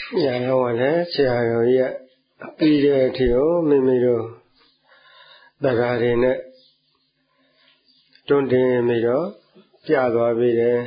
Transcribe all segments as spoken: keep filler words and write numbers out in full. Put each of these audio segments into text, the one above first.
ညာရောကလည်းဆရာတော်ကြီးကပြီးတဲ့အထိကိုမိမိတို့တရားတွေနဲ့တွန်းတင်ပြီးတော့ပြသွားပြီးတယ်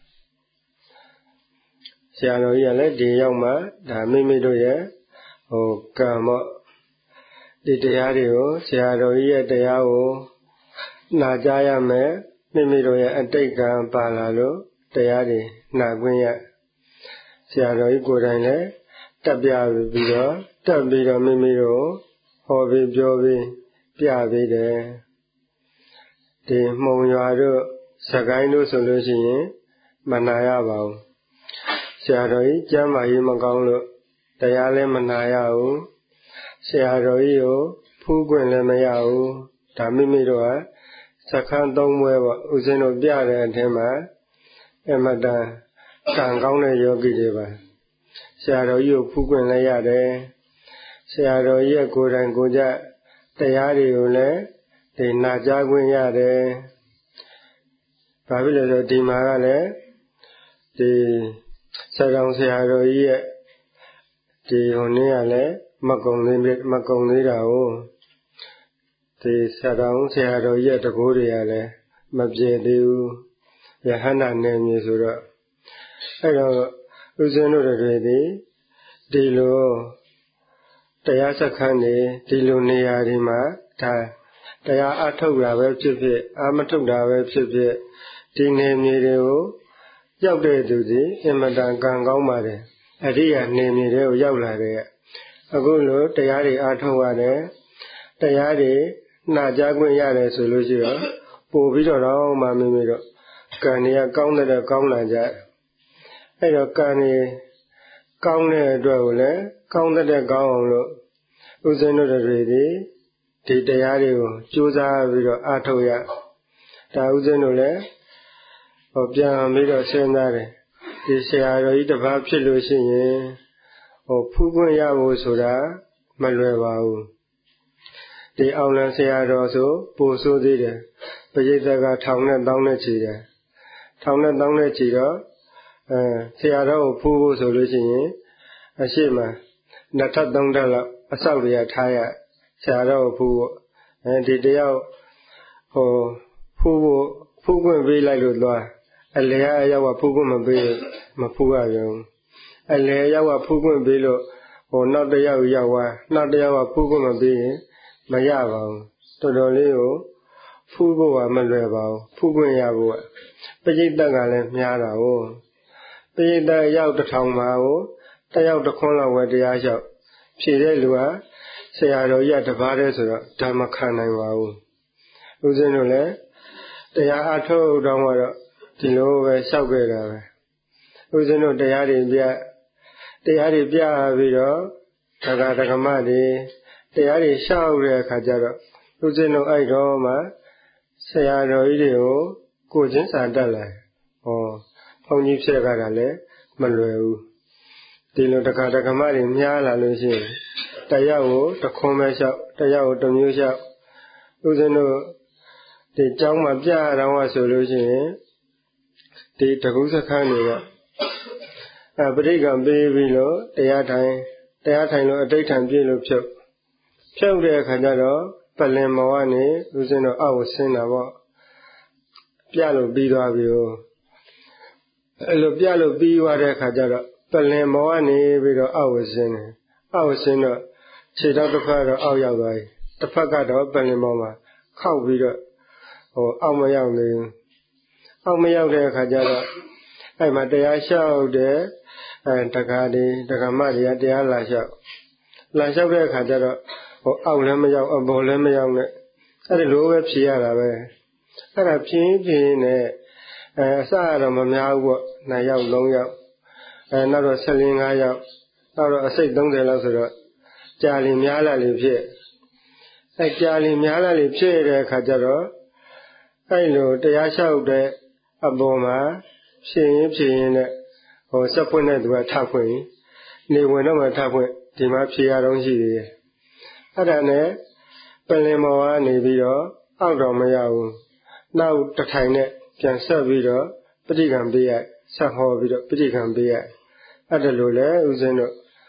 ဆရာတော်ကြီးကလည်းဒီရောက်မှဒါမိမိတို့ရဲ့ဟိုကံမော့ဒီတရားတွေကိုဆရာတော်ကြီးရဲ့တရားကိုနာကြားရမယ်မိမိတို့ရဲ့အတိတ်ကံပါလာလို့တရားတွေနာခွင့်ရဆရာတော်ကြီးကိုယ်တိုင်လည်းတက်ပြပြီးတော့တက်ပြီးတော့မိမိတို့ဟောပြီးပြောပြီးပြပြီးတယ်ဒီမှုံရွာတို့စကိုင်းတို့ဆိုလို့ရှိရင်မနာရပါဘူးဆရာတော်ကြီးကျမ်းမာရေးမကောင်းလို့တရားလည်းမနာရဘူးဆရာတော်ကြီးကိုဖူးခွင့်လည်းမရဘူးဒါမိမိတို့ကစခန်းသုံးပွဲပေါ့ဦးဇင်းတို့ပြတဲ့အထက်မှာအမတန်ကံကောင်းတဲ့ယောဂီတွေပါဆရာတော်ကြီးကိုဖူးခွင့်လည်းရတယ်ဆရာတော်ကြီးရဲ့ကိုယ်တိုင်ကိုယ်ကျတရားတွေကိုလည်းဒီနာကြားခွင့်ရတယ်ဘာဖြစ်လဲဆိုဒီမှာကလည်းဒီဆရာတော်ဆရာတော်ကြီးရဲ့ဒီဟိုနေ့ကလည်းမကုံသေးမကုံသေးတာကိုဒီဆရာတော်ဆရာတော်ကြီးရဲ့တကူတွေကလည်းမပြေသေးဘူးယဟန္တာနယ်မြေဆိုတော့အဲ့တော့ဦးဇင်းတို့တွေဒီဒီလိုတရားစခန်းနေဒီလိုနေရာဒီမှာဒါတရားအထုတ်တာပဲဖြစ်ဖြစ်အာမထုတ်တာပဲဖြစ်ဖြစ်ဒီနေမြေတွေကိုရောက်တဲ့သူစီအမတန်ကံကောင်းပါတယ်အရိယာနေမြေတွေကိုရောက်လာတဲ့အခုလိုတရားတွေအထုတ်ရတယ်တရားတွေနာကြားခွင့်ရတယ်ဆိုလို့ရှိတော့ပို့ပြီးတော့တော့မှမိမိတို့ကံတွေကကောင်းတဲ့ကောင်းလာကြအဲ့တော့ကံတွေကောင်းတဲ့အတွက်ကိုလည်းကောင်းတဲ့ကောင်းအောင်လို့ဥစဉ်တို့တွေဒီဒီတရားတွေကိုကြိုးစားပြီးတော့အားထုတ်ရဒါဥစဉ်တို့လည်းဟောပြန်ပြီးတော့စဉ်းစားတယ်ဒီဆရာတော်ကြီးတစ်ပါးဖြစ်လို့ရှိရင်ဟောဖူးခွင့်ရဖို့ဆိုတာမလွယ်ပါဘူးဒီအောင်လံဆရာတော်ဆိုပို့ဆိုးသေးတယ်ပရိသတ်ကထောင်နဲ့တောင်းနဲ့ချီတယ်ထောင်နဲ့တောင်းနဲ့ချီတော့အဲဆရာတော်ကိုဖူးဖို့ဆိုလို့ရှိရင်အရှိမနှစ်ထပ်သုံးထပ်လောက်အဆောက်တွေကထားရဆရာတော်ကိုဖူးဖို့အဲဒီတယောက်ဟိုဖူးဖို့ဖူးခွင့်ပေးလိုက်လို့သွားအလေအရောက်ကဖူးခွင့်မပေးမဖူးရဘူးအလေအရောက်ကဖူးခွင့်ပေးလို့ဟိုနောက်တစ်ယောက်ရောက်သွားနောက်တစ်ယောက်ကဖူးခွင့်မပေးရင်မရပါဘူးတော်တော်လေးကိုဖူးဖို့ကမလွယ်ပါဘူးဖူးခွင့်ရဖို့ကပရိသတ်ကလည်းများတာကိုပရိသတ်ရောက်တစ်ထောင်ပါကိုတစ်ယောက်တစ်ခွန်းလောက်ပဲတရားလျှောက်ဖြေတဲ့လူကဆရာတော်ကြီးတပါးတည်းဆိုတော့ဓမ္မခံနိုင်ပါဘူးဦးဇင်းတို့လည်းတရားအထုတ်တော့မှတော့ဒီလိုပဲလျှောက်ခဲ့တာပဲဦးဇင်းတို့တရားတွေပြတရားတွေပြပြီးတော့ဒကာဒကမတွေတရားတွေလျှောက်တဲ့အခါကျတော့ဦးဇင်းတို့အဲ့တော့မှဆရာတော်ကြီးတွေကိုကိုချင်းစာတတ်လာဟောဘုန်းကြီးဖြစ်ကြတာလည်းမလွယ်ဘူးဒီလိုဒကာဒကမတွေများလာလို့ရှိရင်တရားကိုတစ်ခွန်းပဲလျှောက်တရားကိုတစ်မျိုးလျှောက်ဦးဇင်းတို့ဒီကျောင်းမှာပြရတော့မှဆိုလို့ရှိရင်ဒီတကုစခန်းတွေကအဲပဋိက္ခပေးပြီးလို့တရားထိုင်တရားထိုင်လို့အတိဋ္ဌံပြည့်လို့ဖြုတ်ဖြုတ်တဲ့အခါကျတော့ပလင်မောကနေဦးဇင်းတို့အောက်ကိုဆင်းတာပေါ့ပြလို့ပြီးသွားပြီဟိုအဲလိုပြလို့ပြီးသွားတဲ့အခါကျတော့ပလင်မောကနေပြီးတော့အောက်ကိုဆင်းတယ်အောက်ကိုဆင်းတော့ခြေထောက်တစ်ဖက်တော့အောက်ရောက်သွားပြီတစ်ဖက်ကတော့ပလင်မောမှာခောက်ပြီးတော့ဟိုအောက်မရောက်နေဘူးအောက်မရောက်တဲ့အခါကျတော့အဲ့မှာတရားလျှောက်တဲ့အဲတက္ကရာတက္ကမတွေကတရားလာလျှောက်လာလျှောက်တဲ့အခါကျတော့ဟိုအောက်လည်းမရောက်အပေါ်လည်းမရောက်နဲ့အဲ့ဒီလိုပဲဖြေရတာပဲအဲ့ဒါဖြင်းဖြင်းနဲ့အဲအစရတော့မများဘူးပေါ့နှစ်ယောက်လုံးယောက်အဲနောက်တော့ဆယ်လေးငါးယောက်နောက်တော့အစိတ်သုံးဆယ်လောက်ဆိုတော့ကြာလီများလာလေဖြစ်အဲကြာလီများလာလေဖြစ်တဲ့အခါကျတော့အဲ့လိုတရားလျှောက်တဲ့အပေါ်မှာဖြင်းရင်ဖြင်းရင်နဲ့ဟိုစက်ပွင့်တဲ့သူကထဖွင့်နေဝင်တော့မှထဖွင့်ဒီမှာဖြေရတော့ရှိသေးတယ်အဲ့ဒါနဲ့ပလင်မော်ကနေပြီးတော့အောက်တော့မရဘူးနောက်တစ်ထိုင်နဲ့ပြန်ဆက်ပြီးတော့ပဋိက္ခံပေးရဆက်ဟောပြီးတော့ပဋိက္ခံပေးရအဲ့ဒါလိုလဲဦးဇင်းတို့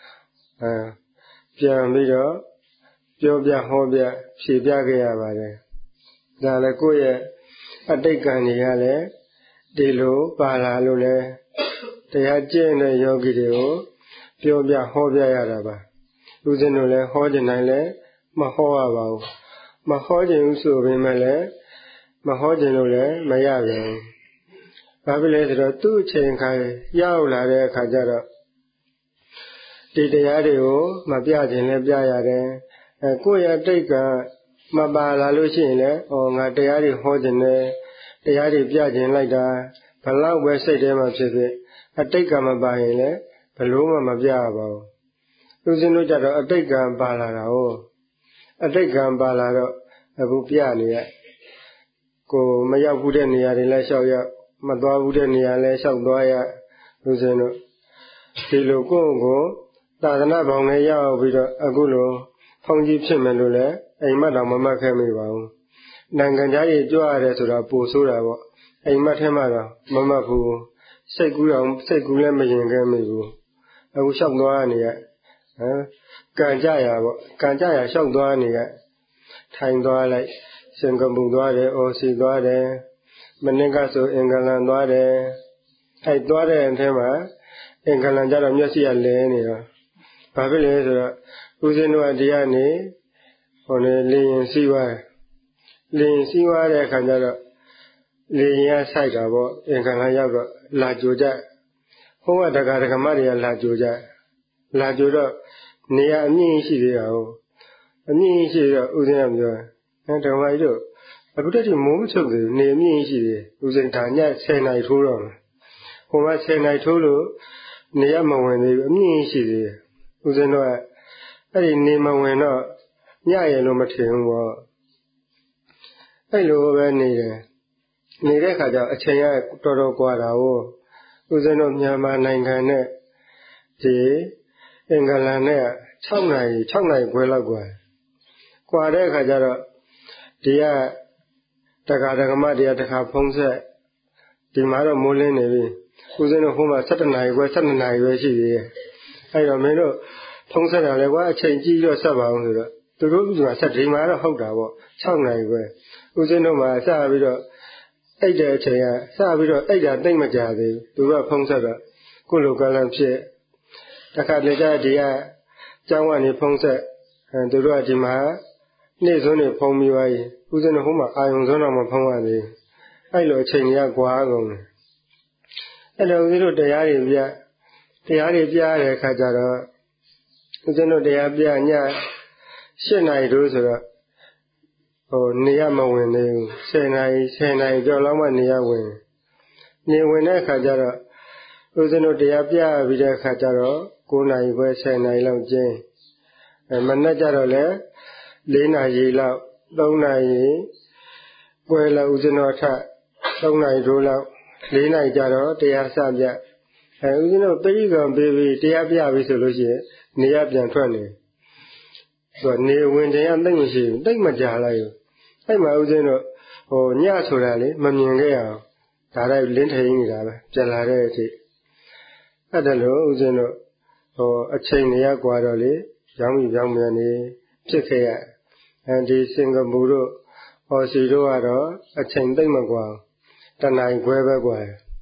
အဲပြန်ပြီးတော့ပြောပြဟောပြဖြေပြခဲ့ရပါတယ်ဒါလည်းကိုယ့်ရဲ့အတိတ်ကံတွေကလည်းဒီလိုပါလာလို့လဲတရားကျင့်တဲ့ယောဂီတွေကိုပြောပြဟောပြရတာပါဦးဇင်းတို့လည်းဟောကျင်တိုင်းလည်းမဟောရပါဘူးမဟောကျင်ဘူးဆိုပေမဲ့လည်းမဟောကျင်လို့လည်းမရပြန်ဘာဖြစ်လဲဆိုတော့သူ့အချိန်ခါရောက်လာတဲ့အခါကျတော့ဒီတရားတွေကိုမပြခြင်းလည်းပြရတယ်အဲကိုယ့်ရဲ့အတိတ်ကမပါလာလို့ရှိရင်လည်းဩငါတရားတွေဟောခြင်းနဲ့တရားတွေပြခြင်းလိုက်တာဘလောက်ပဲစိတ်ထဲမှာဖြစ်ဖြစ်အတိတ်ကမပါရင်လည်းဘလို့မှမပြရပါဘူးဦးဇင်းတို့ကြတော့အတိတ်ကပါလာတာဟုတ်အတိတ်ကပါလာတော့အခုပြနေရကိုမရောက်ဘူးတဲ့နေရာတွေလည်းလျှောက်ရောက်မသွားဘူးတဲ့နေရာလည်းလျှောက်သွားရဦးဇင်းတို့ဒီလိုကိုယ့်ကိုသာသနာပေါင်းနဲ့ရောက်ပြီးတော့အခုလိုဖုန်ကြီးဖြစ်မယ်လို့လည်းအိမ်မက်တော်မမှတ်ခဲ့မိပါဘူးနိုင်ငံသားကြီးကြွရတယ်ဆိုတာပိုဆိုးတာပေါ့အိမ်မက်ထဲမှာတော့မမှတ်ဘူးစိတ်ကူးအောင်စိတ်ကူးလည်းမရင်ခဲ့မိဘူးအခုလျှောက်သွားနေရဟမ်ကံကြရပေါ့ကံကြရလျှောက်သွားနေရထိုင်သွားလိုက်စင်ကာပူသွားတယ်အော်စီသွားတယ်မနစ်ကဆိုအင်္ဂလန်သွားတယ်အဲသွားတဲ့အထဲမှာအင်္ဂလန်ကျတော့မျက်စိကလဲနေတော့ဘာဖြစ်လဲဆိုတော့ဦးဇင်းတို့ကဒီကနေဟိုနေလင်းရင်စီးသွားလင်းစီးသွားတဲ့အခါကျတော့လင်းရဆိုင်တာပေါ့အင်္ဂလန်ရောက်တော့လာကြိုကြဟိုကတက္ကရာဓမ္မတွေကလာကြိုကြလာကြိုတော့နေရအမြင့်ရှိသေးတာဟုတ်အမြင့်ရှိတော့ဦးဇင်းကပြောအဲဓမ္မကြီးတို့အခုတည်းကမိုးမချုပ်သေးဘူးနေအမြင့်ရှိသေးဦးဇင်းဒါညဆယ်နာရီထိုးတော့ဟိုမှာဆယ်နာရီထိုးလို့နေရမဝင်သေးဘူးအမြင့်ရှိသေးဦးဇင်းတို့ကအဲ့ဒီနေမဝင်တော့ညရလို့မထင်ဘူးပေါ့အဲ့လိုပဲနေတယ်နေတဲ့ခါကျအချိန်ကတော်တော်กว่าတာဟုတ်ဦးဇင်းတို့မြန်မာနိုင်ငံနဲ့ဒီအင်္ဂလန်နဲ့၆နာရီ၆နာရီခွဲလောက်กว่ากว่าတဲ့အခါကျတော့ဒီကတက္ကရာဓမ္မတရားတစ်ခါဖုံးဆက်ဒီမှာတော့မိုးလင်းနေပြီဦးဇင်းတို့ဟိုမှာ၁၇နာရီခွဲ၁၂နာရီပဲရှိသေးတယ်အဲ့တော့မင်းတို့ဖုံးဆက်တာလေကွာအချိန်ကြီးတော့ဆက်ပါအောင်ဆိုတော့သူတို့ကဆက်ဒီမှာတော့ဟုတ်တာပေါ့၆နာရီခွဲဦးဇင်းတို့မှာစပြီးတော့အိတ်တဲ့အချိန်ကစပြီးတော့အိတ်တာတိတ်မကြသေးဘူးသူကဖုံးဆက်တော့ကိုလိုကလန်ဖြစ်တခါတည်းကျဒီကကျောင်းကနေဖုံးဆက်အဲသူတို့ကဒီမှာနေ့စွန်းနေဖုံးပြီးသွားရင်ဦးဇင်းတို့ဟိုမှာအာယုံစွန်းတော့မဖုံးရသေးဘူးအဲ့လိုအချိန်ကြီးကွာကုန်တယ်အဲ့လိုဦးဇင်းတို့တရားတွေပြတရားတွေပြရတဲ့အခါကျတော့ဦးဇင်းတို့တရားပြည၈နာရီတို့ဆိုတော့ဟိုနေရမဝင်သေးဘူး၁၀နာရီ၁၀နာရီကျော်လောက်မှနေရဝင်နေဝင်တဲ့အခါကျတော့ဦးဇင်းတို့တရားပြပြီးတဲ့အခါကျတော့၉နာရီခွဲ၁၀နာရီလောက်ကျင်းအဲမနေ့ကျတော့လည်း၄နာရီလောက်၃နာရီခွဲလောက်ဦးဇင်းတော်ထ၃နာရီတို့လောက်၄နာရီကျတော့တရားစပြအဲဦးဇင်းတို့ပိဋကံပေးပြီးတရားပြပြီဆိုလို့ရှိရင်နေရပြန်ထွက်နေဆိုတော့နေဝင်ခြင်းအသိမရှိဘူးတိတ်မကြလိုက်ဘူးအဲ့မှာဦးဇင်းတို့ဟိုညဆိုတာလေမမြင်ခဲ့အောင်ဒါတိုင်းလင်းထိန်နေတာပဲပြန်လာတဲ့အထိအဲ့ဒါလို့ဦးဇင်းတို့ဟိုအချိန်နေရกว่าတော့လေရောင်းပြီးရောင်းမြန်နေဖြစ်ခဲ့ရအဲဒီစင်ကာပူတို့ဟော်စီတို့ကတော့အချိန်သိမ့်မကွာတနင်္ဂနွေခွဲပဲกว่า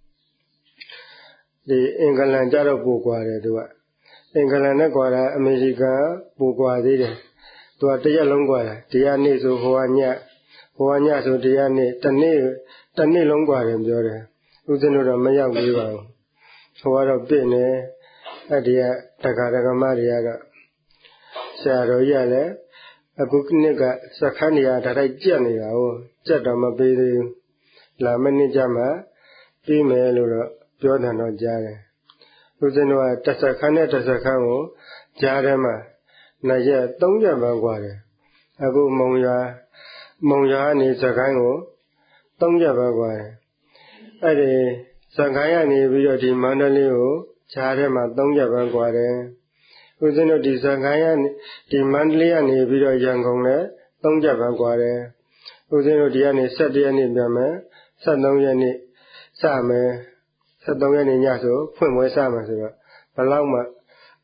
ဒီအင်္ဂလန်ကြတော့ပိုกว่าတယ်သူကအင်္ဂလန်နဲ့กว่าတာအမေရိကန်ပိုกว่าသေးတယ်သူကတရက်လုံးกว่าတယ်တရားနေ့ဆိုဟိုကညဟိုကညဆိုတရားနေ့တနေ့တနေ့လုံးกว่าတယ်ပြောတယ်ဦးဇင်းတို့တော့မရောက်သေးပါဘူးဟိုကတော့ပြည့်နေအဲ့ဒီကတက္ကရာဓမ္မတွေကတော့ဆရာတော်ကြီးကလည်းအခုနှစ်ကစခန်းနေရာဒါတိုင်းကြက်နေတာဟုတ်ကြက်တော့မပေးသေးဘူးလာမနစ်ကြမှာပြီးမယ်လို့တော့ပြောတယ်တော့ကြားတယ်ဦးဇင်းတို့ကတစ်စခန်းနဲ့တစ်စခန်းကိုကြားထဲမှာနှစ်ရက်သုံးရက်ပဲกว่าတယ်အခုမုံရွာမုံရွာနေစခန်းကိုသုံးရက်ပဲกว่าတယ်အဲ့ဒီစခန်းကနေပြီးတော့ဒီမန္တလေးကိုကြားထဲမှာသုံးရက်ပဲกว่าတယ်ဦးဇင်းတို့ဒီစခန်းရဒီမန္တလေးကနေပြီးတော့ရန်ကုန်နဲ့သုံးရက်ပဲกว่าတယ်ဦးဇင်းတို့ဒီကနေ၁၁ရက်နေ့ပြန်မယ်၁၃ရက်နေ့စမယ်၁၃ရက်နေ့ညဆိုဖွင့်ပွဲစမယ်ဆိုတော့ဘယ်လောက်မှ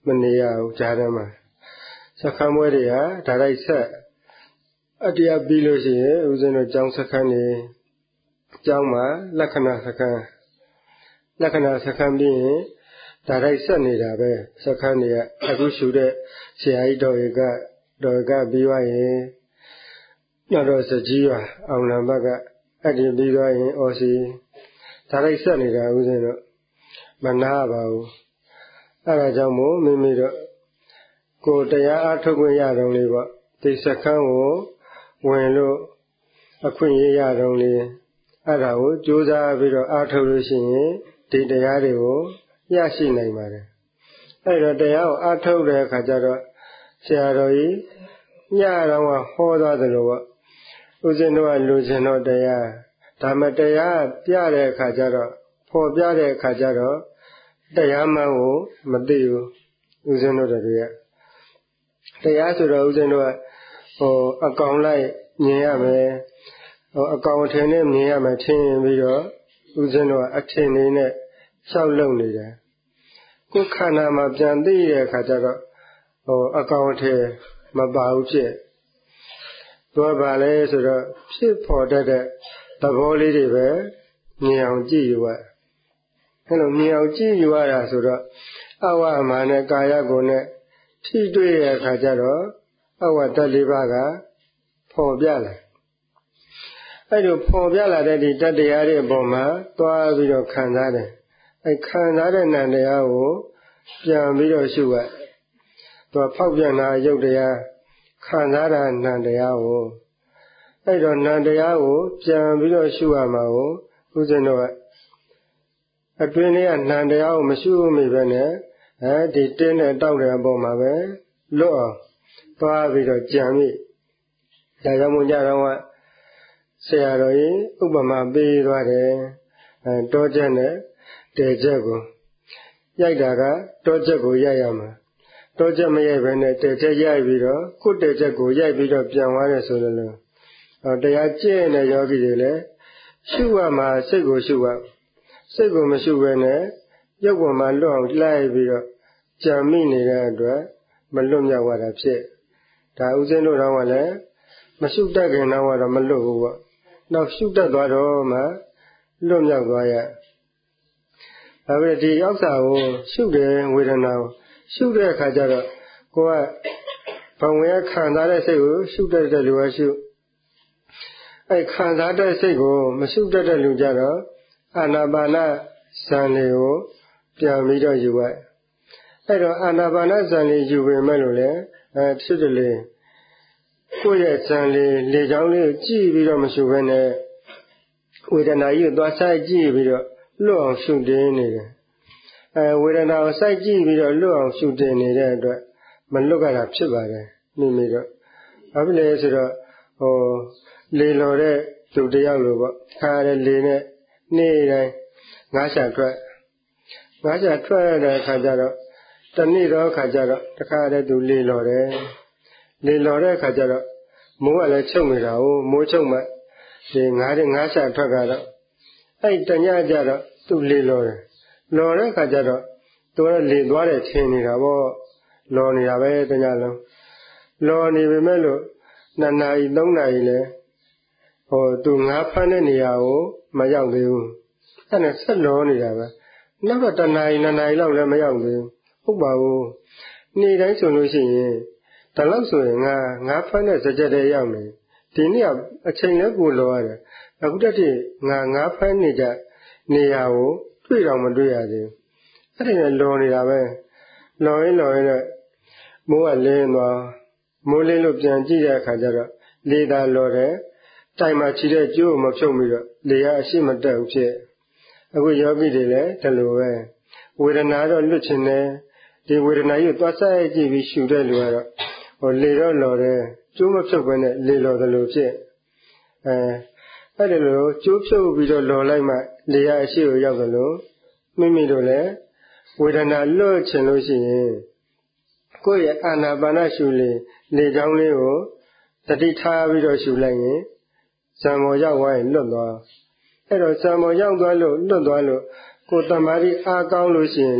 မနေရဘူးကြားထဲမှာစခန်းပွဲတွေကဒါလိုက်ဆက်အတရားပြီးလို့ရှိရင်ဦးဇင်းတို့ကျောင်းစခန်းနေကျောင်းမှာလက္ခဏာစခန်းလက္ခဏာစခန်းပြီးရင်ဒါလိုက်ဆက်နေတာပဲစခန်းတွေကအခုရှုတဲ့ဆရာကြီးတော်တွေကတော်ကပြီးသွားရင်နောက်တော့စကြီးပါအောင်လံဘက်ကအဲ့ဒီပြီးသွားရင်အော်စီဒါလိုက်ဆက်နေတာဦးဇင်းတို့မနာပါဘူးအဲ့ဒါကြောင့်မို့မိမိတို့ကိုယ်တရားအားထုတ်ခွင့်ရတော့လေပေါ့ဒီစခန်းကိုဝင်လို့အခွင့်အရေးရတော့လေအဲ့ဒါကိုကြိုးစားပြီးတော့အားထုတ်လို့ရှိရင်ဒီတရားတွေကိုရရှိနိုင်ပါတယ်အဲ့တော့တရားကိုအားထုတ်တဲ့အခါကျတော့ဆရာတော်ကြီးညတော့ဟောသွားတယ်လို့ပေါ့ဦးဇင်းတို့ကလူကျင်တော့တရားဒါမှတရားပြတဲ့အခါကျတော့ဖော်ပြတဲ့အခါကျတော့တရားမှန်ကိုမသိဘူးဦးဇင်းတို့တွေကတရားဆိုတော့ဦးဇင်းတို့ကဟိုအကောင်လိုက်မြင်ရမယ်ဟိုအကောင်ထင်နဲ့မြင်ရမယ်ထင်ပြီးတော့ဦးဇင်းတို့ကအထင်လေးနဲ့လျှောက်လုံနေတယ်ကိုယ်ခန္ဓာမှာပြန်သိတဲ့အခါကျတော့ဟိုအကောင်ထင်မပါဘူးဖြစ်တော့ဗာလဲဆိုတော့ဖြစ်ပေါ်တတ်တဲ့သဘောလေးတွေပဲမြင်အောင်ကြည့်ယူရအဲ့လိုမြင်အောင်ကြည့်ယူရတာဆိုတော့အဝအမာနဲ့ကာယကိုနဲ့ထိတွေ့တဲ့အခါကျတော့အဝတ္တလေးပါးကပေါ်ပြလာအဲ့လိုပေါ်ပြလာတဲ့ဒီတတ္တရားတွေအပေါ်မှာသွားပြီးတော့ခံစားတယ်အဲ့ခံစားတဲ့နံတရားကိုပြန်ပြီးတော့ရှုရသူဖောက်ပြန်တာရုပ်တရားခံစားတာနံတရားကိုအဲ့တော့နံတရားကိုပြန်ပြီးတော့ရှုရမှာကိုဦးဇင်းတို့ကအတွင်းလေးကနံတရားကိုမရှုမိပဲနဲ့အဲဒီတင်းတဲ့တောက်တဲ့အပေါ်မှာပဲလွတ်အောင်သွားပြီးတော့ကြံမိဒါကြောင့်မို့ကြတော့ကဆရာတော်ကြီးဥပမာပေးသွားတယ်အဲတောချက်နဲ့တေချက်ကိုရိုက်တာကတောချက်ကိုရိုက်ရမှာတောချက်မရိုက်ဘဲနဲ့တေချက်ရိုက်ပြီးတော့ခုတ်တေချက်ကိုရိုက်ပြီးတော့ပြန်သွားတယ်ဆိုလို့လို့တရားကျင့်တဲ့ယောဂီတွေလည်းရှုရမှာစိတ်ကိုရှုရစိတ်ကိုမရှုဘဲနဲ့ရုပ်ပေါ်မှာလွတ်အောင်လိုက်ပြီးတော့ကြံမိနေတဲ့အတွက်မလွတ်မြောက်ရတာဖြစ်ဒါဥစဉ်တို့တော့ကလည်းမရှုတတ်ခင်တော့မလွတ်ဘူးပေါ့နောက်ရှုတတ်သွားတော့မှလွတ်မြောက်သွားရဒါပေမဲ့ဒီဥစ္စာကိုရှုတယ်ဝေဒနာကိုရှုတဲ့အခါကျတော့ကိုကဘဝင်ခံစားတဲ့စိတ်ကိုရှုတတ်တဲ့လူကရှုအဲခံစားတဲ့စိတ်ကိုမရှုတတ်တဲ့လူကြတော့အာနာပါနဇံလေးကိုပြန်ပြီးတော့ယူရအဲ့တော့အာနာပါနဇံလေးယူပေမဲ့လို့လည်းအဲဖြစ်တယ်လေကိုယ့်ရဲ့ဇံလေးလေချောင်းလေးကိုကြည့်ပြီးတော့မရှုဘဲနဲ့ဝေဒနာကြီးကိုသွားဆိုင်ကြည့်ပြီးတော့လွတ်အောင်ရှုတင်နေတယ်အဲဝေဒနာကိုစိုက်ကြည့်ပြီးတော့လွတ်အောင်ရှုတင်နေတဲ့အတွက်မလွတ်ကြတာဖြစ်ပါတယ်မိမိတို့ဘာဖြစ်လဲဆိုတော့ဟိုလေလော်တဲ့သူတယောက်လိုပေါ့ခါရလေနဲ့နေ့တိုင်းငါးရှာထွက်ငါးရှာထွက်ရတဲ့အခါကျတော့တနေ့တော့အခါကျတော့တခါတည်းသူလေလော်တယ်လေလော်တဲ့အခါကျတော့မိုးကလည်းချုပ်နေတာ哦မိုးချုပ်မှဒီငါးတဲ့ငါးရှာထွက်ကတော့အဲ့တညကျတော့သူလေလော်တယ်လော်တဲ့အခါကျတော့သူကလေသွားတယ်ထင်နေတာပေါ့လော်နေတာပဲတညလုံးလော်နေပေမဲ့လို့နှစ်နာရီသုံးနာရီလဲဟိုသူငါးဖမ်းတဲ့နေရာကိုမရောက်သေးဘူးအဲ့နဲ့ဆက်လော်နေတာပဲနောက်တော့တနာရီနှစ်နာရီလောက်လည်းမရောက်သေးဘူးဟုတ်ပါဘူးနေ့တိုင်းဆိုလို့ရှိရင်ဒါလောက်ဆိုရင်ငါငါဖမ်းတဲ့စကြက်တွေရောက်နေဒီနေ့အချိန်လည်းကိုလော်ရတယ်အခုတည်းကငါငါဖမ်းနေကြနေရာကိုတွေ့တော့မတွေ့ရသေးဘူးအဲ့ဒီနဲ့လော်နေတာပဲလော်ရင်းလော်ရင်းနဲ့မိုးကလင်းသွားမိုးလင်းလို့ပြန်ကြည့်တဲ့အခါကျတော့လေသာလော်တယ်တိုင်မှာချီတဲ့ကျိုးကိုမဖြုတ်ပြီးတော့လေရအရှိမတက်ဘူးဖြစ်အခုယောဂီတွေလည်းဒီလိုပဲဝေဒနာတော့လွတ်ချင်တယ်ဒီဝေဒနာကြီးကိုသွားဆိုင်ကြည့်ပြီးရှုတဲ့လူကတော့ဟိုလေတော့လော်တယ်ကျိုးမဖြုတ်ဘဲနဲ့လေလော်တယ်လို့ဖြစ်အဲအဲ့ဒီလိုကျိုးဖြုတ်ပြီးတော့လော်လိုက်မှလေရအရှိကိုရောက်တယ်လို့မိမိတို့လည်းဝေဒနာလွတ်ချင်လို့ရှိရင်ကိုယ့်ရဲ့အာနာပါနရှုလေလေချောင်းလေးကိုတတိထားပြီးတော့ရှုလိုက်ရင်ဇံမောရောက်သွားရင်လွတ်သွားအဲ့တော့ဇံမောရောက်သွားလို့လွတ်သွားလို့ကိုယ်တမာတိအားကောင်းလို့ရှိရင်လေ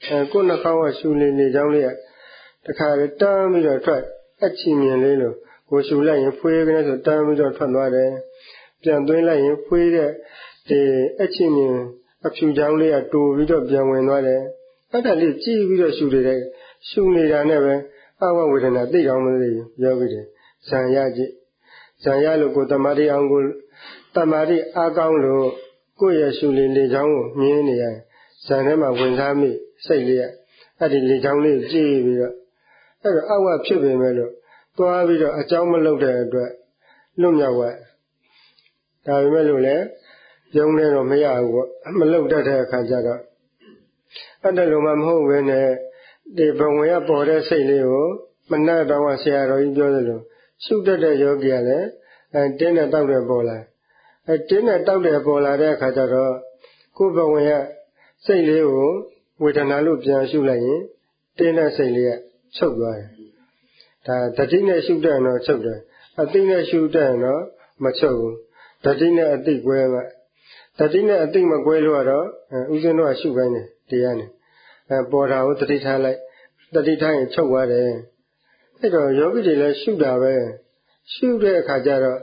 အဲကိုယ်နှာခေါင်းကရှူနေနေကြောင်းလေးကတခါလေတန်းပြီးတော့ထွက်အချီမြင်လေးလို့ကိုရှူလိုက်ရင်ဖွေးကနေဆိုတန်းပြီးတော့ထွက်သွားတယ်ပြန်သွင်းလိုက်ရင်ဖွေးတဲ့ဒီအချီမြင်အဖြူကြောင်းလေးကတူပြီးတော့ပြန်ဝင်သွားတယ်အဲ့ဒါလေးကြည့်ပြီးတော့ရှူနေတဲ့ရှူနေတာနဲ့ပဲအဝဝေဒနာသိအောင်မလို့ပြောပြီးတယ်ဇံရကြည့်ဇံရလို့ကိုတမာတိအောင်ကိုတမာတိအားကောင်းလို့ကိုယ့်ရဲ့ရှူလင်လေချောင်းကိုမြင်နေရင်ဇံထဲမှာဝင်စားမိစိတ်လေးကအဲ့ဒီလေချောင်းလေးကြည့်ပြီးတော့အဲ့တော့အဝဖြစ်ပေမဲ့လို့သွားပြီးတော့အကြောင်းမလုပ်တဲ့အတွက်လွတ်မြောက်သွားဒါပေမဲ့လို့လည်းယုံနေတော့မရဘူးပေါ့မလုပ်တတ်တဲ့အခါကျတော့အဲ့ဒါလိုမှမဟုတ်ဘဲနဲ့ဒီဘဝင်ရပေါ်တဲ့စိတ်လေးကိုမနှက်တော့ဆရာတော်ကြီးပြောသလိုရှုတတ်တဲ့ယောဂီကလည်းအဲတင်းနဲ့တောက်တယ်ပေါ်လာအဲတင်းနဲ့တောက်တယ်ပေါ်လာတဲ့အခါကျတော့ကိုယ်ဘဝင်ရစိတ်လေးကိုဝေဒနာလို့ပြန်ရှုလိုက်ရင်တင်းတဲ့စိတ်လေးကချုပ်သွားတယ်ဒါတတိနဲ့ရှုတဲ့တော့ချုပ်တယ်အသိနဲ့ရှုတဲ့တော့မချုပ်ဘူးတတိနဲ့အသိကွဲမှတတိနဲ့အသိမကွဲလို့ကတော့ဥစဉ်တော့ရှုခိုင်းတယ်တရားနဲ့အဲပေါ်တာကိုတတိထားလိုက်တတိထားရင်ချုပ်သွားတယ်အဲ့တော့ယောဂီတွေလည်းရှုတာပဲရှုတဲ့အခါကျတော့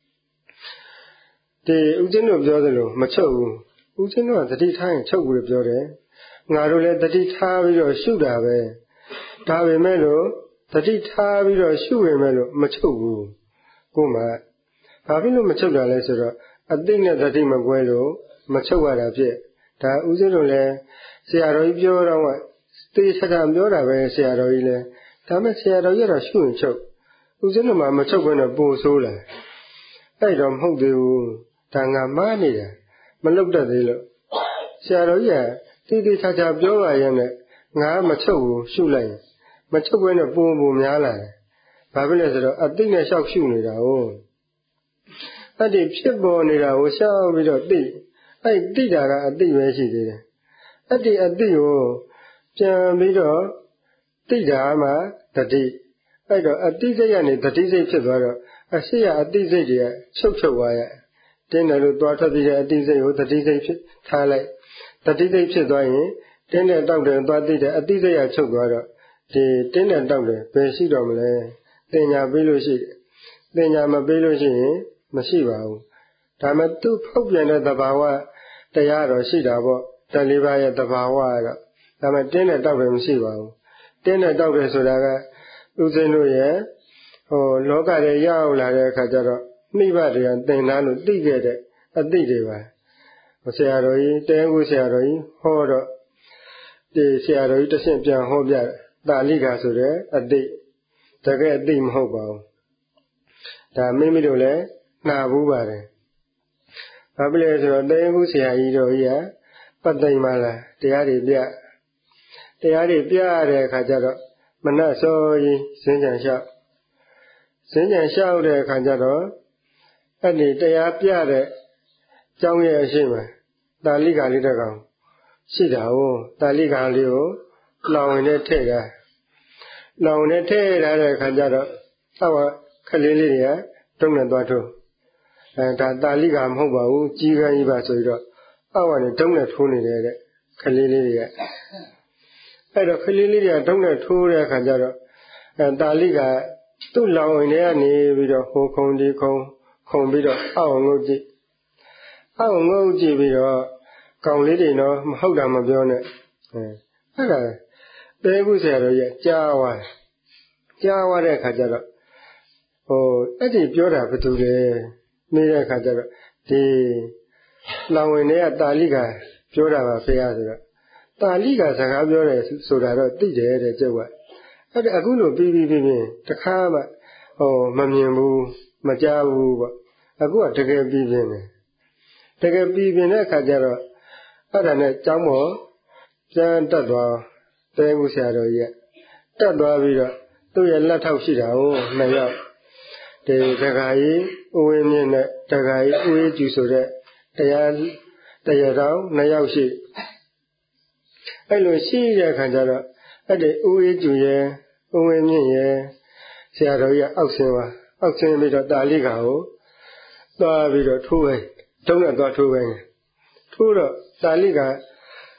ဒီဥစဉ်တို့ပြောသလိုမချုပ်ဘူးဥစဉ်တို့ကတတိထားရင်ချုပ်ဘူးလို့ပြောတယ်ငါတို့လည်းတတိထားပြီးတော့ရှုတာပဲဒါပေမဲ့လို့တတိထားပြီးတော့ရှုရင်မဲ့လို့မချုပ်ဘူးကိုမှဘာဖြစ်လို့မချုပ်တာလဲဆိုတော့အသိနဲ့တတိမကွဲလို့မချုပ်ရတာဖြစ်ဒါဥစဉ်တို့လည်းဆရာတော်ကြီးပြောတော့ကတေစကားပြောတာပဲဆရာတော်ကြီးလည်းဒါမဲ့ဆရာတော်ကြီးကတော့ရှုရင်ချုပ်ဥစဉ်တို့မှမချုပ်ဘဲနဲ့ပို့ဆိုးလာအဲ့တော့မဟုတ်သေးဘူးဒါငါမှားနေတာမလုပ်တတ်သေးလို့ဆရာတော်ကြီးကတေတေချာချာပြောပါရဲ့နဲ့ငါမချုပ်ဘူးရှုလိုက်မချုပ်ဘဲနဲ့ပို့ပို့များလာတယ်ဘာဖြစ်လဲဆိုတော့အသိနဲ့လျှောက်ရှုနေတာဟုတ်အဲ့ဒီဖြစ်ပေါ်နေတာကိုရှောက်ပြီးတော့သိအဲ့သိတာကအသိပဲရှိသေးတယ်အဲ့ဒီအသိကိုပြန်ပြီးတော့သိတာမှတတိအဲ့တော့အသိစိတ်ကနေတတိစိတ်ဖြစ်သွားတော့အရှိရအသိစိတ်တွေကချုပ်ချုပ်သွားရတင်းတယ်လို့သွားထွက်ပြီးတဲ့အသိစိတ်ကိုတတိစိတ်ဖြစ်ထားလိုက်တတိစိတ်ဖြစ်သွားရင်တင်းတယ်တောက်တယ်သွားသိတယ်အသိစိတ်ကချုပ်သွားတော့ဒီတင်းတယ်တောက်တယ်ဘယ်ရှိတော့မလဲတင်ညာပေးလို့ရှိတယ်တင်ညာမပေးလို့ရှိရင်မရှိပါဘူးဒါမှသူ့ဖောက်ပြန်တဲ့သဘာဝတရားတော့ရှိတာပေါ့တလေးပါးရဲ့သဘာဝကတော့ဒါမှတင်းနဲ့တောက်တယ်မရှိပါဘူးတင်းနဲ့တောက်တယ်ဆိုတာကဥစဉ်တို့ရဲ့ဟိုလောကထဲရောက်လာတဲ့အခါကျတော့မိဘတွေကသင်သားလို့သိခဲ့တဲ့အသိတွေပါဆရာတော်ကြီးတဲကူဆရာတော်ကြီးဟောတော့ဒီဆရာတော်ကြီးတစ်ဆင့်ပြန်ဟောပြတာလိကာဆိုတဲ့အသိတကယ်အသိမဟုတ်ပါဘူးဒါမိမိတို့လည်းနှာဘူးပါတယ်ဘာဖြစ်လဲဆိုတော့တဲကူဆရာကြီးတော်ကြီးကပတ်သိမ့်ပါလားတရားတွေပြတရားတွေပြရတဲ့အခါကျတော့မနှစောကြီးစင်ကြံလျှောက်စင်ကြံလျှောက်တဲ့အခါကျတော့အဲ့ဒီတရားပြတဲ့ကျောင်းရဲ့အရှိမတာလိကာလေးတစ်ကောင်ရှိတာဟုတ်တာလိကာလေးကိုလောင်ဝင်နဲ့ထည့်တာလောင်ဝင်နဲ့ထည့်ထားတဲ့အခါကျတော့အောက်ကခလေးလေးတွေကတုံးနဲ့သွားထိုးအဲဒါတာလိကာမဟုတ်ပါဘူးကြီးကန်းကြီးပါဆိုပြီးတော့အောက်ကနေတုံးနဲ့ထိုးနေတယ်တဲ့ခလေးလေးတွေကအဲ့တော့ခလေးလေးတွေကတုံးနဲ့ထိုးတဲ့အခါကျတော့အဲတာလိကာသူ့လောင်ဝင်တွေကနေပြီးတော့ဟိုခုံဒီခုံခုံပြီးတော့အောက်ငုတ်ကြည့်အောက်ငုတ်ကြည့်ပြီးတော့ကောင်လေးတွေတော့မဟုတ်တာမပြောနဲ့အဲအဲ့ဒါတဲခုဆရာတော်ကြီးကြားသွားကြားသွားတဲ့အခါကျတော့ဟိုအဲ့ဒီပြောတာဘယ်သူလဲနေတဲ့အခါကျတော့ဒီလောင်ဝင်တွေကတာလိကာပြောတာပါဖေရဆိုတော့တာလိကာစကားပြောတယ်ဆိုတာတော့သိတယ်တဲ့ကျုပ်ကအဲ့ဒါအခုလိုပြီးပြီးပြီးပြီးတခါမှဟိုမမြင်ဘူးမကြားဘူးပေါ့အခုကတကယ်ပြီးပြင်းတယ်တကယ်ပြီးပြင်းတဲ့အခါကျတော့အဲ့ဒါနဲ့ကျောင်းပေါ်ပြန်တက်သွားတဲကူဆရာတော်ကြီးကတက်သွားပြီးတော့သူ့ရဲ့လက်ထောက်ရှိတာကိုနှစ်ယောက်ဒီတခါကြီးဥဝင်းမြင့်နဲ့တခါကြီးဥဝေးကျူဆိုတဲ့တရားတရားတော်နှစ်ယောက်ရှိအဲ့လိုရှိတဲ့အခါကျတော့အဲ့ဒီဥဝေးကျူရဲ့ဥဝင်းမြင့်ရဲ့ဆရာတော်ကြီးကအောက်ဆင်းသွားအောက်ဆင်းပြီးတော့တာလိကာကိုသွားပြီးတော့ထိုးပဲတုံးနဲ့သွားထိုးပဲထိုးတော့တာလိကာ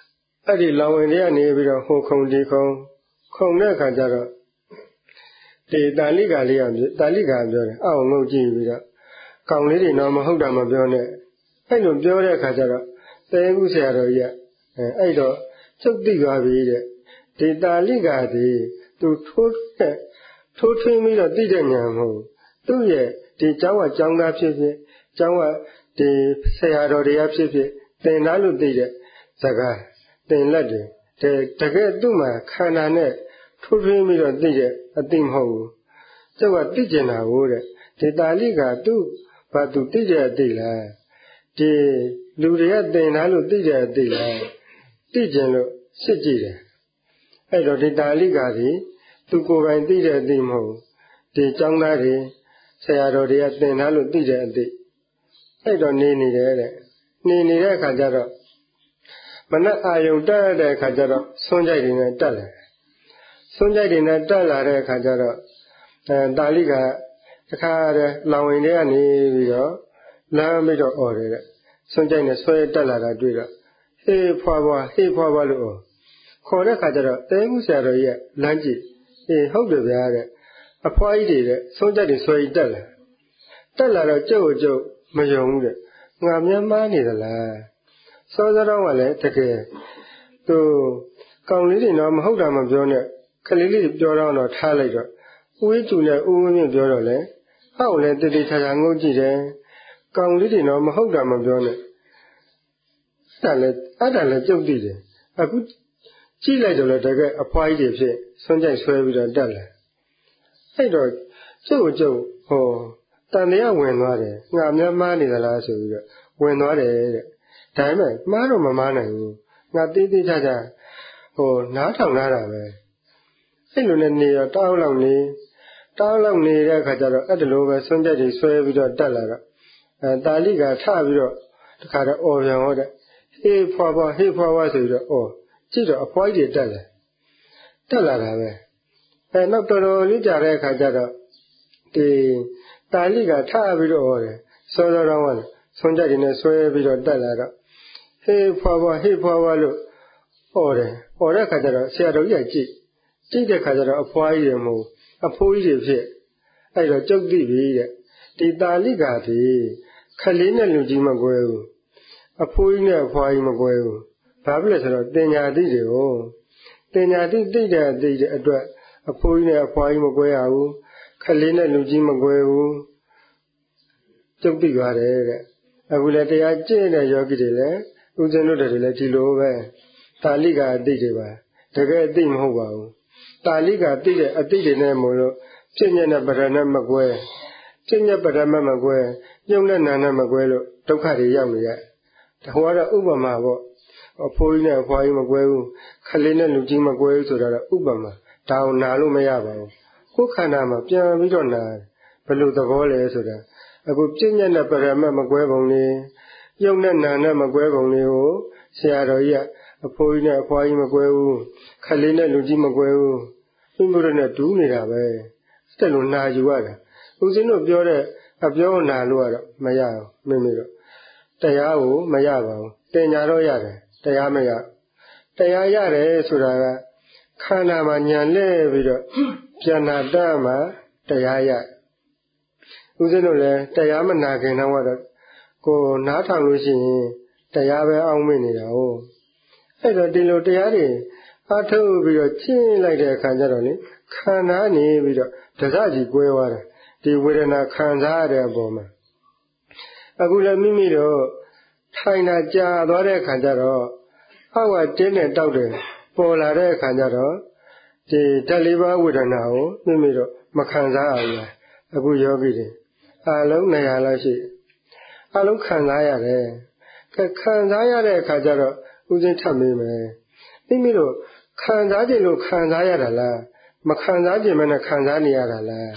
အဲ့ဒီလောင်ဝင်တွေကနေပြီးတော့ဟိုခုံဒီခုံခုံတဲ့အခါကျတော့ဒီတာလိကာလေးကတာလိကာပြောတယ်အောက်ငုတ်ကြည့်ပြီးတော့ကောင်လေးတွေတော့မဟုတ်တာမပြောနဲ့အဲ့လိုပြောတဲ့အခါကျတော့တဲခုဆရာတော်ကြီးကအဲ့တော့ကျုပ်သိသွားပြီတဲ့ဒီတာလိကာဒီသူထိုးတဲ့ထိုးထွင်းပြီးတော့သိတဲ့ဉာဏ်မဟုတ်သူ့ရဲ့ဒီကျောင်းကကျောင်းသားဖြစ်ဖြစ်ကျောင်းကဒီဆရာတော်တွေကဖြစ်ဖြစ်သင်သားလို့သိတဲ့စကားသင်လက်တွေတကယ်သူ့မှာခန္ဓာနဲ့ထိုးထွင်းပြီးတော့သိတဲ့အသိမဟုတ်ဘူးကျုပ်ကသိကျင်တာကိုတဲ့ဒီတာလိကာသူ့ဘာသူသိတဲ့အသိလားဒီလူတွေကသင်သားလို့သိတဲ့အသိလားသိကျင်လို့စစ်ကြည့်တယ်အဲ့တော့ဒီတာလိကာဒီသူကိုယ်ပိုင်သိတဲ့အသိမဟုတ်ဒီကျောင်းသားတွေဆရာတော်တွေကသင်သားလို့သိတဲ့အသိအဲ့တော့နေနေတယ်တဲ့နေနေတဲ့အခါကျတော့မနက်အာယုံတက်တဲ့အခါကျတော့ဆွန်းကြိုက်တွေနဲ့တက်လာဆွန်းကြိုက်တွေနဲ့တက်လာတဲ့အခါကျတော့အဲတာလိကတခါတည်းလောင်ဝင်တွေကနေပြီးတော့လမ်းပြီးတော့អော်တယ်တဲ့ဆွန်းကြိုက်နဲ့ဆွဲတက်လာတာတွေ့တော့ဟေးဖွာဖွာဟေးဖွာဖွာလို့ခေါ်တဲ့အခါကျတော့တဲမှုဆရာတော်ကြီးကလမ်းကြည့်အေးဟုတ်တယ်ဗျာတဲ့အဖွားကြီးတွေတဲ့ဆွန်းကြိုက်တွေဆွဲတက်လာတက်လာတော့ကျုပ်ကျုပ်မယုံဘူးတဲ့ငါမျက်မှားနေသလားစောစောတော့ကလည်းတကယ်သူကောင်လေးတွေတော့မဟုတ်တာမပြောနဲ့ခလေးလေးပြောတော့တော့ထားလိုက်တော့ဦးဝင်းကျူနဲ့ဦးဝင်းမြင့်ပြောတော့လေဟောက်လည်းတိတိချာချာငုတ်ကြည့်တယ်ကောင်လေးတွေတော့မဟုတ်တာမပြောနဲ့အဲ့ဒါလည်းအဲ့ဒါလည်းကြုတ်သိတယ်အခုကြည့်လိုက်တော့လေတကယ်အဖွားကြီးတွေဖြစ်ဆွန့်ကြိုက်ဆွဲပြီးတော့တက်လာအဲ့တော့ကျုပ်ကျုပ်ဟောတန်တရားဝင်သွားတယ်ငါမျက်မှားနေသလားဆိုပြီးတော့ဝင်သွားတယ်တဲ့ဒါပေမဲ့မှားတော့မမှားနိုင်ဘူးငါတေးသေးချာချာဟိုနားထောင်လာတာပဲအဲ့လိုနဲ့နေတော့တောင်းလောက်နေတောင်းလောက်နေတဲ့အခါကျတော့အဲ့ဒါလိုပဲဆွန့်ကြက်တွေဆွဲပြီးတော့တက်လာတော့အဲတာလိကထပြီးတော့တခါတော့អော်ပြန်ဟောတဲ့ဟေးဖွာဖွာဟေးဖွာဖွာဆိုပြီးတော့អော်ကြည့်တော့အဖွားကြီးတက်လာတက်လာတာပဲအဲနောက်တော်တော်လေးကြာတဲ့အခါကျတော့ဒီတာလိကထပြီးတော့អော်တယ်စောစောတော့ကဆွန့်ကြက်တွေနဲ့ဆွဲပြီးတော့တက်လာတော့ဟေးဖွာဖွာဟေးဖွာဖွာလို့អော်တယ်អော်တဲ့အခါကျတော့ဆရာတော်ကြီးကကြည့်ကြည့်တဲ့အခါကျတော့အဖွားကြီးတွေမဟုတ်အဖိုးကြီးတွေဖြစ်အဲ့တော့ကျုပ်သိပြီတဲ့ဒီတာလိကာဒီခလေးနဲ့လူကြီးမကွဲဘူးအဖိုးကြီးနဲ့အဖွားကြီးမကွဲဘူးဘာဖြစ်လဲဆိုတော့တင်ညာတိတွေကိုတင်ညာတိသိတဲ့သိတဲ့အတွက်အဖိုးကြီးနဲ့အဖွားကြီးမကွဲရဘူးခလေးနဲ့လူကြီးမကွဲဘူးကျုပ်သိပါတယ်တဲ့အခုလည်းတရားကျင့်တဲ့ယောဂီတွေလည်းဦးဇင်းတို့တွေလည်းဒီလိုပဲတာလိကာအသိတွေပါတကယ်အသိမဟုတ်ပါဘူးတာလိကာသိတဲ့အသိတွေနဲ့မို့လို့ပြဉ္ညာနဲ့ပရဏတ်မကွဲပြဉ္ညာပရမတ်မကွဲညုံနဲ့နာနဲ့မကွဲလို့ဒုက္ခတွေရောက်နေရဒါဟောတော့ဥပမာပေါ့အဖိုးကြီးနဲ့အဖွားကြီးမကွဲဘူးခလေးနဲ့လူကြီးမကွဲဘူးဆိုတာတော့ဥပမာဒါအောင်နာလို့မရပါဘူးကိုယ်ခန္ဓာမှာပြန်ပြီးတော့နာဘယ်လိုသဘောလဲဆိုတာအခုပြဉ္ညာနဲ့ပရမတ်မကွဲပုံလေးညုံနဲ့နာနဲ့မကွဲပုံလေးကိုဆရာတော်ကြီးကအဖိုးကြီးနဲ့အဖွားကြီးမကွဲဘူးခလေးနဲ့လူကြီးမကွဲဘူးသူ့မျိုးနဲ့တူးနေတာပဲတက်လို့နာယူရတာဦးဇင်းတို့ပြောတဲ့အပြောနာလို့ကတော့မရဘူးမိမိတို့တရားကိုမရပါဘူးတင်ညာတော့ရတယ်တရားမရတရားရတယ်ဆိုတာကခန္ဓာမှာညာလဲပြီးတော့ပြန်နာတတ်မှတရားရဦးဇင်းတို့လည်းတရားမနာခင်တော့ကတော့ကိုနားထောင်လို့ရှိရင်တရားပဲအောင်းမိနေတာဟုတ်အဲ့တော့ဒီလိုတရားတွေအထုတ်ပြီးတော့ကျင့်လိုက်တဲ့အခါကျတော့လေခန္ဓာနေပြီးတော့တစကြီးကွဲသွားတာဒီဝေဒနာခံစားရတဲ့အပေါ်မှာအခုလည်းမိမိတို့ထိုင်တာကြာသွားတဲ့အခါကျတော့အောက်ကတင်းနဲ့တောက်တယ်ပေါ်လာတဲ့အခါကျတော့ဒီဓာတ်လေးပါးဝေဒနာကိုမိမိတို့မခံစားရဘူးအခုယောဂီတွေအလုံးနေရာလောက်ရှိအလုံးခံစားရတယ်ခံစားရတဲ့အခါကျတော့ဦးဇင်းထပ်မေးမယ်မိမိတို့ခံစားခြင်းလို့ခံစားရတာလားမခံစားခြင်းမနဲ့ခံစားနေရတာလား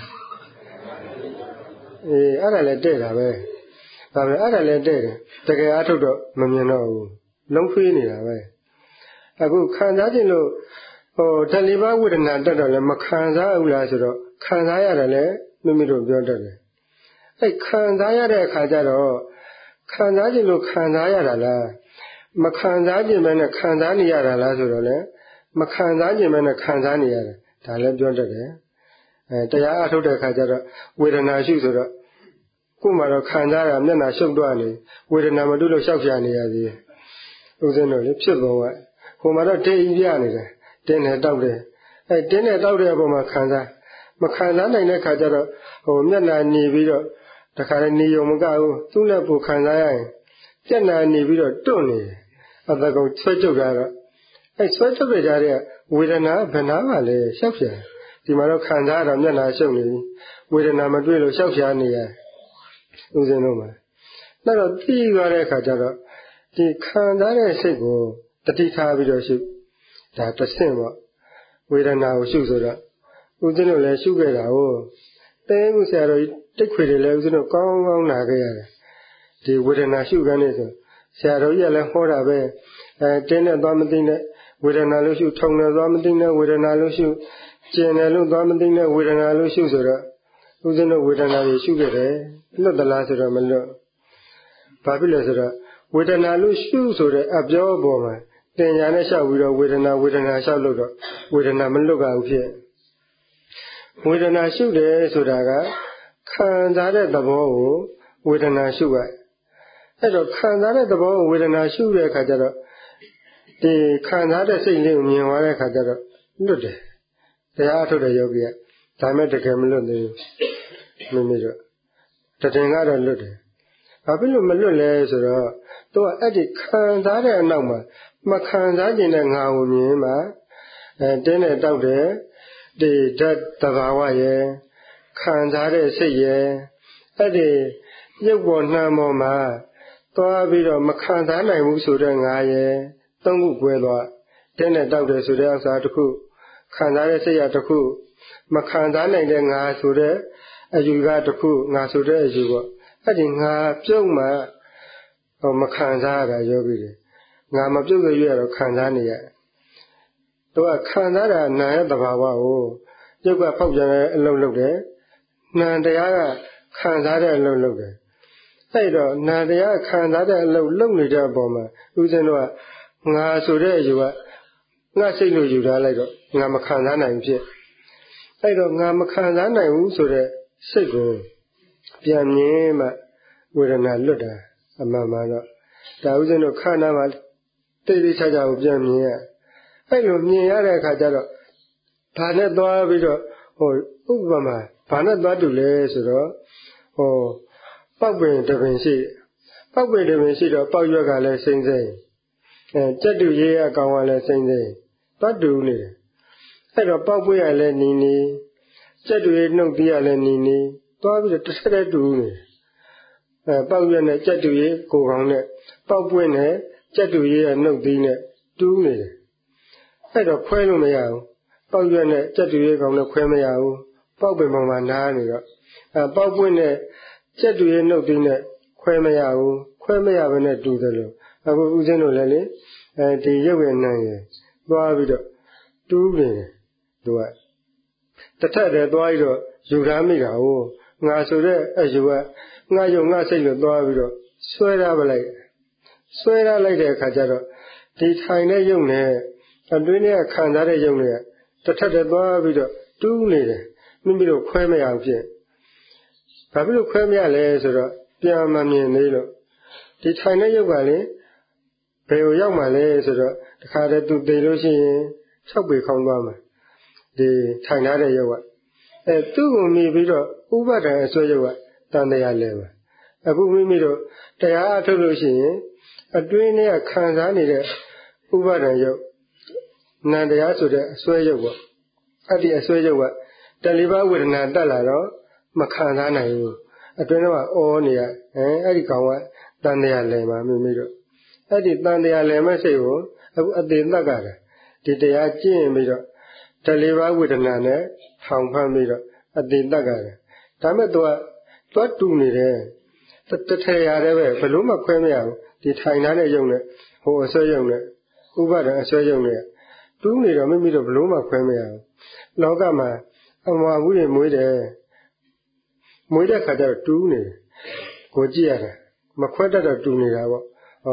အေးအဲ့ဒါလည်းတဲ့တာပဲဒါပဲအဲ့ဒါလည်းတဲ့တယ်တကယ်အားထုတ်တော့မမြင်တော့ဘူးလုံးဖေးနေတာပဲအခုခံစားခြင်းလို့ဟိုဓာတ်လေးပါးဝေဒနာတက်တော့လည်းမခံစားဘူးလားဆိုတော့ခံစားရတယ်လည်းမိမိတို့ပြောတတ်တယ်အဲ့ခံစားရတဲ့အခါကျတော့ခံစားခြင်းလို့ခံစားရတာလားမခံစားခြင်းပဲနဲ့ခံစားနေရတာလားဆိုတော့လေမခံစားခြင်းပဲနဲ့ခံစားနေရတယ်ဒါလည်းပြောတတ်တယ်အဲတရားအထုတ်တဲ့အခါကျတော့ဝေဒနာရှုဆိုတော့ကိုယ်မှာတော့ခံစားရမျက်နှာရှုပ်တော့နေဝေဒနာမတွေ့လို့ရှောက်ပြနေရသေးတယ်ဦးဇင်းတို့လေဖြစ်ပုံကဟိုမှာတော့တေးကြီးပြနေတယ်တင်းနဲ့တောက်တယ်အဲတင်းနဲ့တောက်တဲ့အပေါ်မှာခံစားမခံစားနိုင်တဲ့အခါကျတော့ဟိုမျက်နှာหนีပြီးတော့တခါလေหนีုံမကဘူးသူ့နဲ့ပူခံစားရရင်မျက်နှာหนีပြီးတော့တွန့်နေတယ်အတကောင်ဆွဲကျုပ်တာတော့အဲဆွဲကျုပ်ကြတဲ့ဝေဒနာဘယ်နာမှလဲရှောက်ပြဒီမှာတော့ခံစားရတော့မျက်နှာရှုပ်နေပြီဝေဒနာမတွေ့လို့ရှောက်ပြနေရဦးဇင်းတို့မှာအဲ့တော့ပြီးသွားတဲ့အခါကျတော့ဒီခံစားတဲ့စိတ်ကိုတတိထားပြီးတော့ရှုဒါတဆင့်ပေါ့ဝေဒနာကိုရှုဆိုတော့ဦးဇင်းတို့လည်းရှုခဲ့တာဟုတ်တဲမှုဆရာတော်ကြီးတိတ်ခွေတွေလည်းဦးဇင်းတို့ကောင်းကောင်းနာခဲ့ရတယ်ဒီဝေဒနာရှုခန်းနေဆိုဆရာတော်ကြီးကလည်းဟောတာပဲအဲတင်းနဲ့သွားမသိနဲ့ဝေဒနာလို့ရှုထုံနဲ့သွားမသိနဲ့ဝေဒနာလို့ရှုကျင်တယ်လို့သွားမသိနဲ့ဝေဒနာလို့ရှုဆိုတော့ဦးဇင်းတို့ဝေဒနာတွေရှုခဲ့တယ်လွတ်သလားဆိုတော့မလွတ်ဘာဖြစ်လဲဆိုတော့ဝေဒနာလို့ရှုဆိုတဲ့အပြောအပေါ်မှာတင်ညာနဲ့လျှောက်ပြီးတော့ဝေဒနာဝေဒနာလျှောက်လို့တော့ဝေဒနာမလွတ်ပါဘူးဖြစ်ဝေဒနာရှုတယ်ဆိုတာကခံစားတဲ့သဘောကိုဝေဒနာရှုရအဲ့တော့ခံစားတဲ့သဘောကိုဝေဒနာရှုတဲ့အခါကျတော့ဒီခံစားတဲ့စိတ်လေးကိုမြင်သွားတဲ့အခါကျတော့လွတ်တယ်တရားအထုတ်တဲ့ယောဂီကဒါမဲ့တကယ်မလွတ်သေးဘူးမိမိတို့တည်င်ကတော့လွတ်တယ်ဘာဖြစ်လို့မလွတ်လဲဆိုတော့သူကအဲ့ဒီခံစားတဲ့အနောက်မှာမခံစားခြင်းတဲ့ငါကိုမြင်မှအဲတင်းနဲ့တောက်တယ်ဒီဓာတ်တဘာဝရဲ့ခံစားတဲ့စိတ်ရဲ့အဲ့ဒီရုပ်ပေါ်နှမ်းပေါ်မှာသွားပြီးတော့မခံစားနိုင်ဘူးဆိုတဲ့ငါရဲ့သုံးခုကွဲသွားတင်းနဲ့တောက်တယ်ဆိုတဲ့ဥစ္စာတစ်ခုခံစားတဲ့စိတ်ရတစ်ခုမခံစားနိုင်တဲ့ငါဆိုတဲ့အယူကတစ်ခုငါဆိုတဲ့အယူပေါ့အဲ့ဒီငါပြုတ်မှဟောမခံစားရတာယောဂီတွေငါမပြုတ်ကြရတော့ခံစားနေရသူကခံစားတာနာရဲ့သဘာဝကိုရုပ်ကဖောက်ပြန်တဲ့အလုံးလုံးတယ်နာတရားကခံစားတဲ့အလုံးလုံးတယ်အဲ့တော့နာတရားခံစားတဲ့အလုံးလုံးနေတဲ့အပေါ်မှာဦးဇင်းတို့ကငါဆိုတဲ့အယူကငါစိတ်လို့ယူထားလိုက်တော့ငါမခံစားနိုင်ဖြစ်အဲ့တော့ငါမခံစားနိုင်ဘူးဆိုတဲ့စိတ်ကိုပြန်မြင်မှဝေဒနာလွတ်တာအမှန်မှန်တော့ဒါဥစဉ်တို့ခန္ဓာမှာတိတ်တိတ်ချာချာကိုပြန်မြင်ရအဲ့လိုမြင်ရတဲ့အခါကျတော့ဘာနဲ့သွားပြီးတော့ဟိုဥပမာဘာနဲ့သွားတူလဲဆိုတော့ဟိုပေါက်ပင်တပင်ရှိပေါက်ပင်တပင်ရှိတော့ပေါက်ရွက်ကလည်းစိမ့်စိမ့်အဲကြက်တူရေးအကောင်ကလည်းစိမ့်စိမ့်သွားတူနေတယ်အဲ့တော့ပေါက်ပွေးရလည်းနီနီကြက်တူရေးနှုတ်သီးရလည်းနီနီသွားပြီးတော့တစ်ဆက်တည်းတူနေအဲပေါက်ရွက်နဲ့ကြက်တူရေးကိုကောင်နဲ့ပေါက်ပွေးနဲ့ကြက်တူရေးရဲ့နှုတ်သီးနဲ့တူးနေတယ်အဲ့တော့ခွဲလို့မရဘူးပေါက်ရွက်နဲ့ကြက်တူရေးကောင်နဲ့ခွဲမရဘူးပေါက်ပင်ပေါ်မှာနားနေတော့အဲပေါက်ပွေးနဲ့ကြက်တူရေးနှုတ်သီးနဲ့ခွဲမရဘူးခွဲမရဘဲနဲ့တူတယ်လို့အခုဦးဇင်းတို့လည်းလေအဲဒီရုပ်ရဲ့နာမ်ရဲ့သွားပြီးတော့တူးနေတယ်သူကတစ်ထက်တည်းသွားပြီးတော့ယူထားမိတာဟုတ်ငါဆိုတဲ့အယူကငါယုံငါစိတ်လို့သွားပြီးတော့ဆွဲထားပလိုက်ဆွဲထားလိုက်တဲ့အခါကျတော့ဒီထိုင်တဲ့ယုံနဲ့အတွင်းထဲကခံစားတဲ့ယုံနဲ့တစ်ထက်တည်းသွားပြီးတော့တူးနေတယ်မိမိတို့ခွဲမရအောင်ဖြစ်ဘာဖြစ်လို့ခွဲမရလဲဆိုတော့ပြန်မမြင်သေးလို့ဒီထိုင်တဲ့ယုတ်ကလေဘယ်ကိုရောက်မှလဲဆိုတော့တခါတည်းသူသိလို့ရှိရင်၆ပေခေါင်းသွားမှာဒီထိုင်ထားတဲ့ယုတ်ကအဲသူ့ကိုမြည်ပြီးတော့ဥပဒံအစွဲယုတ်ကတန်တရားလဲမှာအခုမိမိတို့တရားအထုတ်လို့ရှိရင်အတွင်းထဲကခံစားနေတဲ့ဥပဒံယုတ်နံတရားဆိုတဲ့အစွဲယုတ်ပေါ့အဲ့ဒီအစွဲယုတ်ကတဏှိဘဝေဒနာတက်လာတော့မခံစားနိုင်ဘူးအတွင်းတော့အောနေရအဲအဲ့ဒီကောင်ကတန်တရားလဲမှာမိမိတို့အဲ့ဒီတန်တရားလဲမဲ့စိတ်ကိုအခုအသေးသက်ကတယ်ဒီတရားကျင့်ပြီးတော့တဏှိဘဝေဒနာနဲ့ထောင်ဖမ်းပြီးတော့အသေးသက်ကတယ်ဒါမဲ့သူကတွတ်တူနေတယ်တထရရတယ်ပဲဘလို့မှခွဲမရဘူးဒီထိုင်ထားတဲ့ယုံနဲ့ဟိုအစွဲယုံနဲ့ဥပဒံအစွဲယုံနဲ့တူးနေတော့မိမိတို့ဘလို့မှခွဲမရဘူးလောကမှာအမှားဘူးတွေမွေးတယ်မွေးတဲ့ခါကျတော့တူးနေတယ်ကိုကြည့်ရတာမခွဲတတ်တော့တူနေတာပေါ့ဟော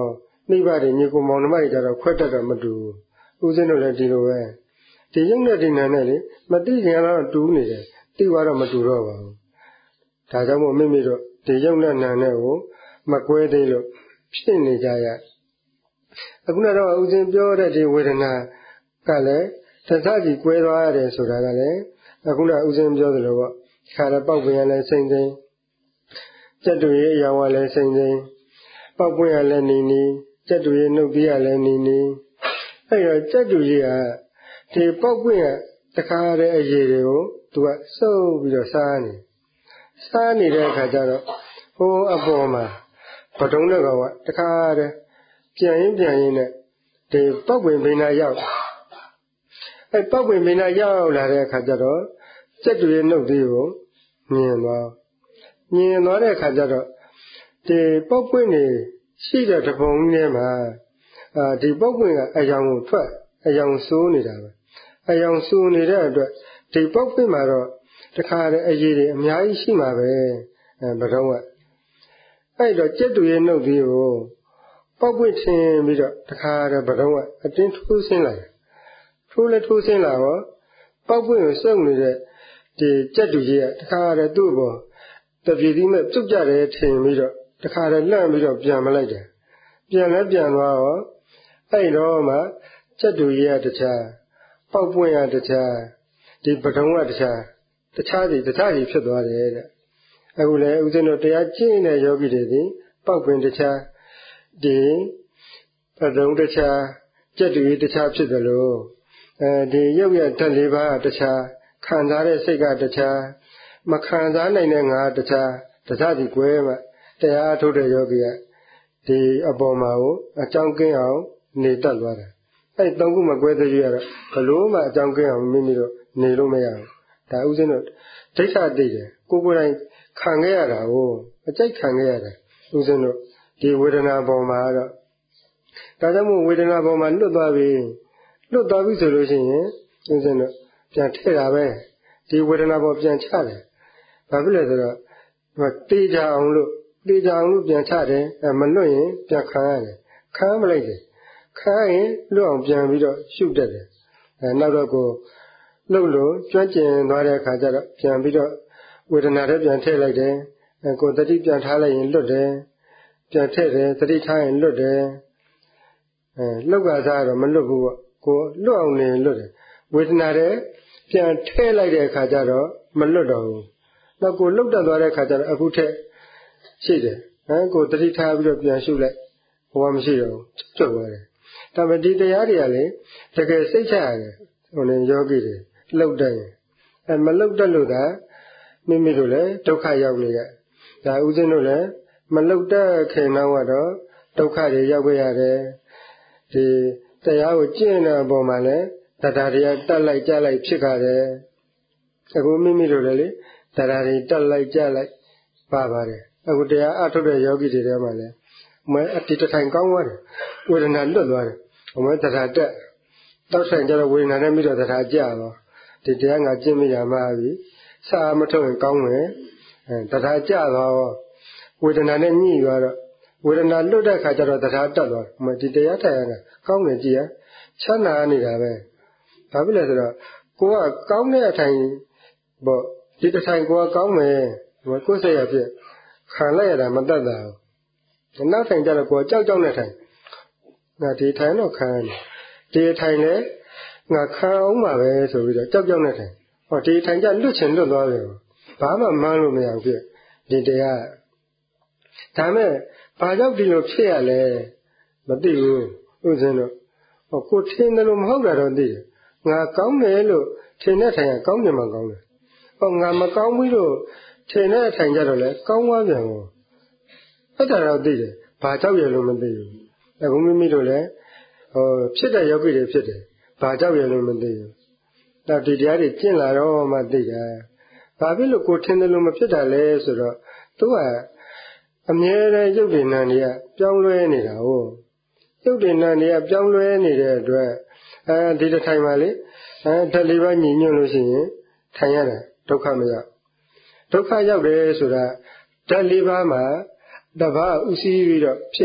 မိဘတွေညီကိုမောင်နှမတွေကြတော့ခွဲတတ်တော့မတူဘူးဦးဇင်းတို့လည်းဒီလိုပဲဒီရုပ်နဲ့ဒီနာနဲ့လေမသိခင်ကတော့တူးနေတယ်သိသွားတော့မတူတော့ပါဘူးဒါကြောင့်မို့မိမိတို့ဒီရုပ်နဲ့နာနဲ့ကိုမကွဲသေးလို့ဖြစ်နေကြရအခုတော့ဦးဇင်းပြောတဲ့ဒီဝေဒနာကလည်းသစ္စာကြီးကွဲသွားရတယ်ဆိုတာကလည်းအခုနဦးဇင်းပြောသလိုပေါ့ခါတော့ပေါက်ပင်ရလဲစိမ့်စိမ့်စက်တူရဲ့အယောင်ကလည်းစိမ့်စိမ့်ပေါက်ပွင့်ရလဲနေနေစက်တူရဲ့နှုတ်ပြီးရလဲနေနေအဲ့တော့စက်တူရဲ့ကဒီပေါက်ပွင့်ရတခါတဲ့အရေးတွေကိုသူကစုပ်ပြီးတော့စားနေစားနေတဲ့အခါကျတော့ဟိုအပေါ်မှာပထုံးတဲ့ကောင်ကတခါတဲ့ပြန်ရင်ပြန်ရင်နဲ့ဒီပေါက်ပွင့်ဘိနာရောက်အဲ့ပေါက်ပွင့်ဘိနာရောက်လာတဲ့အခါကျတော့စက်တူရဲ့နှုတ်သေးကိုမြင်သွားမြင်သွားတဲ့အခါကျတော့ဒီပေါက်ပွင့်နေရှိတဲ့တပုံကြီးထဲမှာအာဒီပေါက်ပွင့်ကအယောင်ကိုထွက်အယောင်ဆိုးနေတာပဲအယောင်ဆိုးနေတဲ့အတွက်ဒီပေါက်ပွင့်မှာတော့တခါတည်းအရေးတွေအများကြီးရှိမှာပဲအဲဘတော်ကအဲ့တော့ကျက်တူရဲ့နှုတ်သေးကိုပေါက်ပွင့်ထင်ပြီးတော့တခါတည်းဘတော်ကအတင်းထိုးဆင်းလာထိုးလဲထိုးဆင်းလာတော့ပေါက်ပွင့်ကိုစုပ်နေတဲ့ဒီကျက်တူကြီးကတခါတည်းသူ့ဘောတပြေသီးမဲ့ပြုတ်ကြတယ်ထင်ပြီးတော့တခါတည်းလန့်ပြီးတော့ပြန်မလိုက်တယ်ပြန်လဲပြန်သွားတော့အဲ့တော့မှကျက်တူကြီးကတခြားပေါက်ပွင့်ရတခြားဒီပထုံးကတခြားတခြားစီတခြားစီဖြစ်သွားတယ်တဲ့အခုလေဦးဇင်းတို့တရားကျင့်တဲ့ယောဂီတွေဒီပေါက်ပွင့်တခြားဒီပထုံးတခြားကျက်တူကြီးတခြားဖြစ်တယ်လို့အဲဒီရုပ်ရဓာတ်လေးပါးတခြားခံစားတဲ့စိတ်ကတခြားမခံစားနိုင်တဲ့ငါတခြားတခြားစီကွဲမှတရားထုတ်တဲ့ယောဂီကဒီအပေါ်မှာကိုအကြောင်းကင်းအောင်နေတတ်သွားတယ်အဲ့သုံးခုမကွဲသေးရတော့ဘလို့မှအကြောင်းကင်းအောင်မိမိတို့နေလို့မရဘူးဒါဥစဉ်တို့ဒိဋ္ဌသိတယ်ကိုယ်ကိုယ်တိုင်ခံခဲ့ရတာကိုအကြိုက်ခံခဲ့ရတယ်ဥစဉ်တို့ဒီဝေဒနာပေါ်မှာတော့ဒါကြောင့်မို့ဝေဒနာပေါ်မှာလွတ်သွားပြီလွတ်သွားပြီဆိုလို့ရှိရင်ဥစဉ်တို့ပြန်ထည့်တာပဲဒီဝေဒနာပေါ်ပြန်ချတယ်ဘာဖြစ်လဲဆိုတော့တေးကြအောင်လို့တေးကြအောင်လို့ပြန်ချတယ်အဲမလွတ်ရင်ပြန်ခံရတယ်ခံမလိုက်တယ်ခံရင်လွတ်အောင်ပြန်ပြီးတော့ရှုတတ်တယ်အဲနောက်တော့ကိုလှုပ်လို့ကျွမ်းကျင်သွားတဲ့အခါကျတော့ပြန်ပြီးတော့ဝေဒနာတွေပြန်ထည့်လိုက်တယ်အဲကိုတတိပြန်ထားလိုက်ရင်လွတ်တယ်ပြန်ထည့်တယ်တတိထားရင်လွတ်တယ်အဲလှုပ်ကစားတော့မလွတ်ဘူးပေါ့ကိုလွတ်အောင်နေလွတ်တယ်ဝေဒနာတွေပြန်ထည့်လိုက်တဲ့အခါကျတော့မလွတ်တော့ဘူးနောက်ကိုလှုပ်တက်သွားတဲ့အခါကျတော့အခုထက်ရှိတယ်ဟမ်ကိုတတိထားပြီးတော့ပြန်ရှုလိုက်ဟိုကမရှိတော့ဘူးကျွတ်သွားတယ်ဒါပေမဲ့ဒီတရားတွေကလေတကယ်စိတ်ချရတယ်ဟိုလေယောဂီတွေလှုပ်တယ်အဲမလှုပ်တတ်လို့သာမိမိတို့လည်းဒုက္ခရောက်နေရဒါဥစဉ်တို့လည်းမလှုပ်တတ်ခင်တော့တော့ဒုက္ခတွေရောက်ခဲ့ရတယ်ဒီတရားကိုကျင့်တဲ့အပေါ်မှာလည်းတရားတရားတက်လိုက်ကြလိုက်ဖြစ်ကြတယ်အခုမိမိတို့လည်းလေတရားတွေတက်လိုက်ကြလိုက်ပါပါတယ်အခုတရားအထုတ်တဲ့ယောဂီတွေထဲမှာလည်းအမဲအတိတထိုင်ကောင်းသွားတယ်ဝေဒနာလွတ်သွားတယ်အမဲတရားတက်တောက်ဆိုင်ကြတော့ဝေဒနာနဲ့ပြီးတော့တရားကြတော့ဒီတရားငါကျင့်မိရမှာပြီစာမထုတ်ရင်ကောင်းမယ်အဲတရားကြတော့ဝေဒနာနဲ့ညှိသွားတော့ဝေဒနာလွတ်တဲ့အခါကျတော့တရားတက်သွားအမဲဒီတရားထိုင်ရတာကောင်းတယ်ကြည်ရချမ်းသာနေတာပဲဘာဖြစ်လဲဆိုတော့ကိုကကောင်းတဲ့အထိုင်ပေါ့ဒီတစ်ထိုင်ကိုကကောင်းမယ်ကိုယ်စိတ်ရဖြစ်ခံလိုက်ရတာမတတ်တာဘူးနောက်ထိုင်ကြတော့ကိုကြောက်ကြောက်နဲ့ထိုင်ငါဒီထိုင်တော့ခံဒီထိုင်လေငါခံအောင်ပါပဲဆိုပြီးတော့ကြောက်ကြောက်နဲ့ထိုင်ဟောဒီထိုင်ကြလွတ်ချင်လွတ်သွားတယ်ဘာမှမှန်းလို့မရဘူးဖြစ်ဒီတရားဒါမဲ့ဘာကြောင့်ဒီလိုဖြစ်ရလဲမသိဘူးဥစဉ်တော့ဟောကိုထင်တယ်လို့မဟုတ်တာတော့သိတယ်ငါကောင်းတယ်လို့ထင်တဲ့ထိုင်ကကောင်းတယ်မှကောင်းတယ်ဟောငါမကောင်းဘူးလို့ထင်တဲ့အထိုင်ကြတော့လေကောင်းသွားပြန်ရောအဲ့ဒါတော့သိတယ်ဘာကြောက်ရလို့မသိဘူးအခုမိမိတို့လည်းဟောဖြစ်တဲ့ယောဂီတွေဖြစ်တယ်ဘာကြောက်ရလို့မသိဘူးဒါဒီတရားတွေကျင့်လာတော့မှသိတာဘာဖြစ်လို့ကိုထင်တယ်လို့မဖြစ်တာလဲဆိုတော့သူကအမြဲတမ်းရုပ်တည်နာနေရပြောင်းလဲနေတာဟုတ်ရုပ်တည်နာနေရပြောင်းလဲနေတဲ့အတွက်အဲဒီတစ်ထိုင်ပါလေအဲဓာတ်လေးပါးညီညွတ်လို့ရှိရင်ထိုင်ရတာဒုက္ခမရောက်ဒုက္ခရောက်တယ်ဆိုတာဓာတ်လေးပါးမှာတဘာဥစည်းပြီးတော့ဖြစ်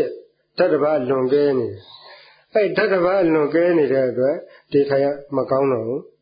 ဓာတ်တစ်ပါးလွန်ကဲနေအဲ့ဓာတ်တစ်ပါးလွန်ကဲနေတဲ့အတွက်ဒီထိုင်ရမကောင်းတော့ဘူး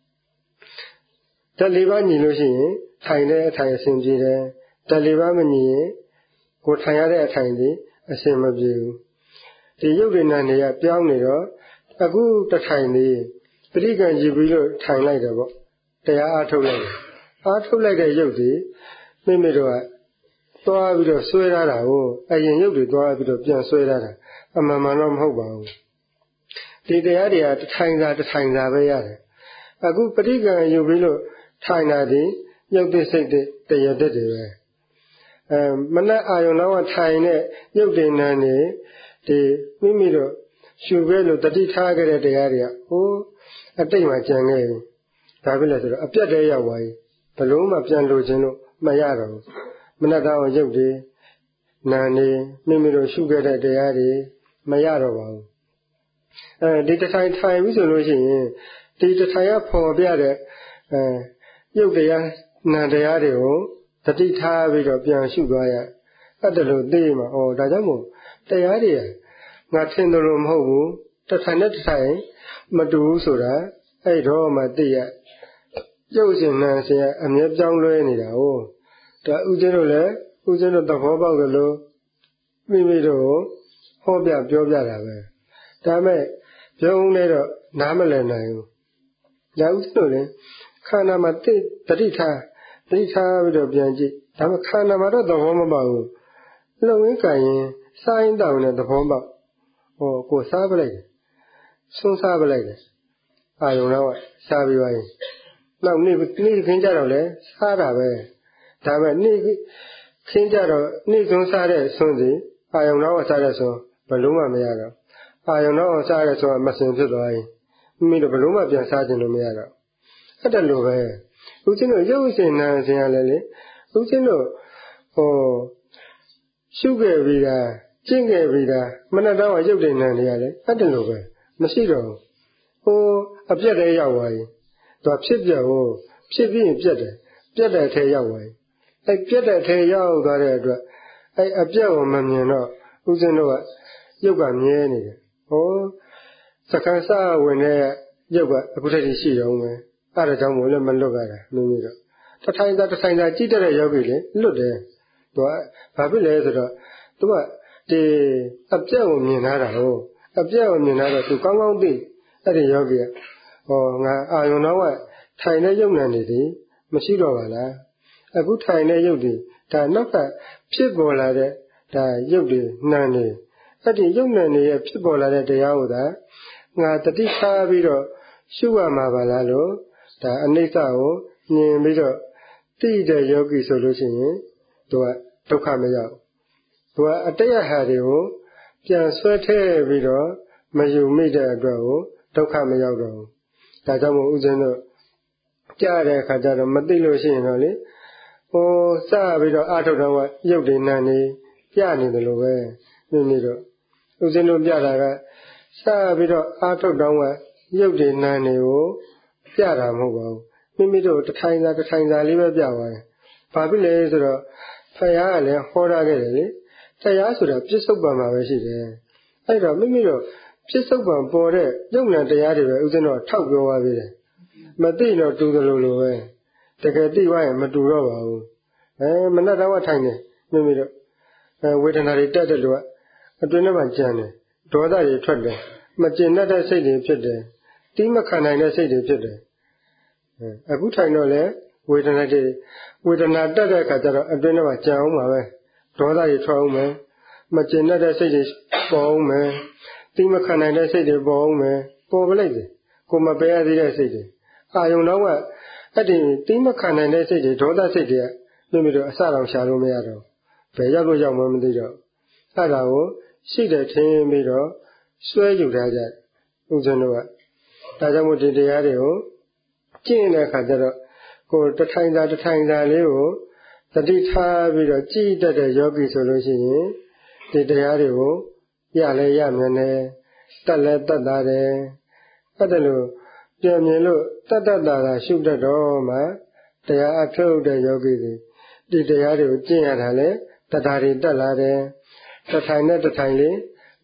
ဓာတ်လေးပါးညီလို့ရှိရင်ထိုင်တဲ့အထိုင်အဆင်ပြေတယ်ဓာတ်လေးပါးမညီရင်ကိုထိုင်ရတဲ့အထိုင်ဒီအဆင်မပြေဘူးဒီရုပ်ဉာဏ်တွေကပြောင်းနေတော့အခုတထိုင်လေးပရိက္ခယူပြီးလို့ထိုင်လိုက်တယ်ပေါ့တရားအားထုတ်လိုက်တယ်အားထုတ်လိုက်တဲ့ရုပ်ဒီမိမိတို့ကသွားပြီးတော့ဆွဲထားတာကိုအရင်ရုပ်တွေသွားပြီးတော့ပြန်ဆွဲထားတာအမှန်မှန်တော့မဟုတ်ပါဘူးဒီတရားတွေကတထိုင်သာတထိုင်သာပဲရတယ်အခုပရိက္ခယူပြီးလို့ထိုင်တာဒီရုပ်သစ်စိတ်တွေတရားတတ်တွေပဲအဲမနဲ့အာယုံတော့ထိုင်တဲ့ရုပ်တွေနာနေဒီမိမိတို့ရှုပဲလို့တတိထားခဲ့တဲ့တရားတွေကဟိုအတိတ်မှာကြံခဲ့ပြီဒါဖြစ်လဲဆိုတော့အပြတ်တည်းရောက်သွားပြီဘလို့မှပြန်လို့ခြင်းလို့မရတော့ဘူးမနဲ့တော့ရုပ်တွေနာနေမိမိတို့ရှုခဲ့တဲ့တရားတွေမရတော့ပါဘူးအဲဒီတထိုင်ထိုင်ပြီဆိုလို့ရှိရင်ဒီတထိုင်ကပေါ်ပြတဲ့အဲရုပ်တရားနာတရားတွေကိုတတိထားပြီးတော့ပြန်ရှုသွားရအဲ့ဒါလို့သိမှာဩဒါကြောင့်မို့တရားတွေငါထင်တယ်လို့မဟုတ်ဘူးတထိုင်နဲ့တထိုင်မတူဘူးဆိုတာအဲ့တော့မှသိရရုပ်ရှင်နာရှင်အမြဲပြောင်းလဲနေတာ哦ဒါဥစဉ်တို့လည်းဥစဉ်တို့သဘောပေါက်ကြလို့မိမိတို့ဟောပြပြောပြတာပဲဒါမဲ့ပြောဦးနေတော့နားမလည်နိုင်ဘူးညာဥစဉ်တို့လည်းခန္ဓာမှာတိတတိထားတတိထားပြီးတော့ပြန်ကြည့်ဒါပေမဲ့ခန္ဓာမှာတော့သဘောမပေါက်ဘူးလုံရင်းကံရင်စားရင်တောင်းတဲ့သဘောပေါက်ဟောကိုစားပလိုက်တယ်ဆွန်းစားပလိုက်တယ်အာယုံတော့စားပြီးသွားရင်နောက်နေ့နေ့ခင်းကြတော့လဲစားတာပဲဒါပေမဲ့နေ့ခင်းကြတော့နေ့ဆုံးစားတဲ့ဆွန်းစီအာယုံတော့စားတဲ့ဆွန်းဘလို့မှမရတော့အာယုံတော့စားတဲ့ဆွန်းမစင်ဖြစ်သွားရင်မိမိတို့ဘလို့မှပြန်စားခြင်းလို့မရတော့အဲ့ဒါလိုပဲဦးဇင်းတို့ရုပ်ရှင်နာရှင်ရလဲလေဦးဇင်းတို့ဟောရှုခဲ့ပြီးတာကျင့်ခဲ့ပြီးတာမနတော့ရုပ်တင်နာနေရတယ်အဲ့ဒါလိုပဲမရှိတော့ဘူးဟိုအပြတ်တည်းရောက်သွားရင်သူဖြစ်ပြဟိုဖြစ်ပြီးရင်ပြတ်တယ်ပြတ်တဲ့အထဲရောက်သွားရင်အဲ့ပြတ်တဲ့အထဲရောက်သွားတဲ့အတွက်အဲ့အပြတ်ကိုမမြင်တော့ဦးဇင်းတို့ကရုပ်ကမြဲနေတယ်ဟောစက္ကန့်စဝင်တဲ့ရုပ်ကအခုတည်းရှိတော့မယ်အဲ့ဒါကြောင့်မို့လို့မလွတ်ကြတာမိမိတို့တထိုင်သာတထိုင်သာကြည့်တဲ့ယောဂီလေလွတ်တယ်သူကဘာဖြစ်လဲဆိုတော့သူကဒီအပြတ်ကိုမြင်လာတာဟုတ်အပြတ်ကိုမြင်လာတော့သူကောင်းကောင်းသိအဲ့ဒီယောဂီကဟောငါအာယုံတော့ထိုင်တဲ့ယုံနာနေသည်မရှိတော့ပါလားအခုထိုင်တဲ့ယုတ်တွေဒါနောက်ကဖြစ်ပေါ်လာတဲ့ဒါယုတ်တွေနာနေအဲ့ဒီယုတ်နာနေရဲ့ဖြစ်ပေါ်လာတဲ့တရားကိုသာငါတတိထားပြီးတော့ရှုရမှာပါလားလို့ဒါအနိစ္စကိုမြင်ပြီးတော့သိတဲ့ယောဂီဆိုလို့ရှိရင်သူကဒုက္ခမရောက်သူကအတ္တရဟာတွေကိုပြန်ဆွဲထည့်ပြီးတော့မယူမိတဲ့အတွက်ကိုဒုက္ခမရောက်တော့ဘူးဒါကြောင့်မို့ဦးဇင်းတို့ကြားတဲ့အခါကျတော့မသိလို့ရှိရင်တော့လေဟိုစပြီးတော့အာထုတ်တော့ရုပ်တွေနာနေပြနေတယ်လို့ပဲမိမိတို့ဦးဇင်းတို့ပြတာကစပြီးတော့အာထုတ်တော့ရုပ်တွေနာနေကိုပြတာမဟုတ်ပါဘူးမိမိတို့တထိုင်သာတထိုင်သာလေးပဲပြသွားတယ်ဘာဖြစ်လဲဆိုတော့ဖယားကလည်းဟောထားခဲ့တယ်လေတရားဆိုတာပြစ္ဆုတ်ပံမှာပဲရှိတယ်အဲ့တော့မိမိတို့ပြစ္ဆုတ်ပံပေါ်တဲ့ယုံနာတရားတွေပဲဦးဇင်းတို့ထောက်ပြောသွားပြီတယ်မသိတော့တူတယ်လို့လိုပဲတကယ်သိသွားရင်မတူတော့ပါဘူးအဲမနဲ့တော့ထိုင်နေမိမိတို့အဲဝေဒနာတွေတက်တဲ့လူကအတွင်းထဲမှာကြံတယ်ဒေါသတွေထွက်တယ်မကျင်တတ်တဲ့စိတ်တွေဖြစ်တယ်တီးမခံနိုင်တဲ့စိတ်တွေဖြစ်တယ်အခုထိုင်တော့လေဝေဒနာတွေဝေဒနာတက်တဲ့အခါကျတော့အတွင်းထဲမှာကြံအောင်ပါပဲဒေါသတွေထွက်အောင်မယ်မကျင်တတ်တဲ့စိတ်တွေပေါ်အောင်မယ်တီးမခံနိုင်တဲ့စိတ်တွေပေါ်အောင်မယ်ပေါ်ပလိုက်တယ်ကိုမပယ်ရသေးတဲ့စိတ်တွေအာယုံတော့ကအဲ့ဒီတီးမခံနိုင်တဲ့စိတ်တွေဒေါသစိတ်တွေကမိမိတို့အစတောင်ရှာလို့မရတော့ဘယ်ရောက်လို့ရောက်မှမသိတော့အဲ့ဒါကိုရှိတယ်ထင်ပြီးတော့ဆွဲယူထားကြဦးဇင်းတို့ကဒါကြောင့်မို့ဒီတရားတွေကိုကျင့်တဲ့အခါကျတော့ကိုတထိုင်သာတထိုင်သာလေးကိုတတိထားပြီးတော့ကြည်တတ်တဲ့ယောဂီဆိုလို့ရှိရင်ဒီတရားတွေကိုရလဲရမြန်တယ်တတ်လဲတတ်တာတယ်အဲ့ဒါလို့ပြန်မြင်လို့တတ်တတ်တာကရှုတတ်တော့မှတရားအထုတ်တဲ့ယောဂီတွေဒီတရားတွေကိုကျင့်ရတာလေတတာတွေတက်လာတယ်တထိုင်နဲ့တထိုင်လေး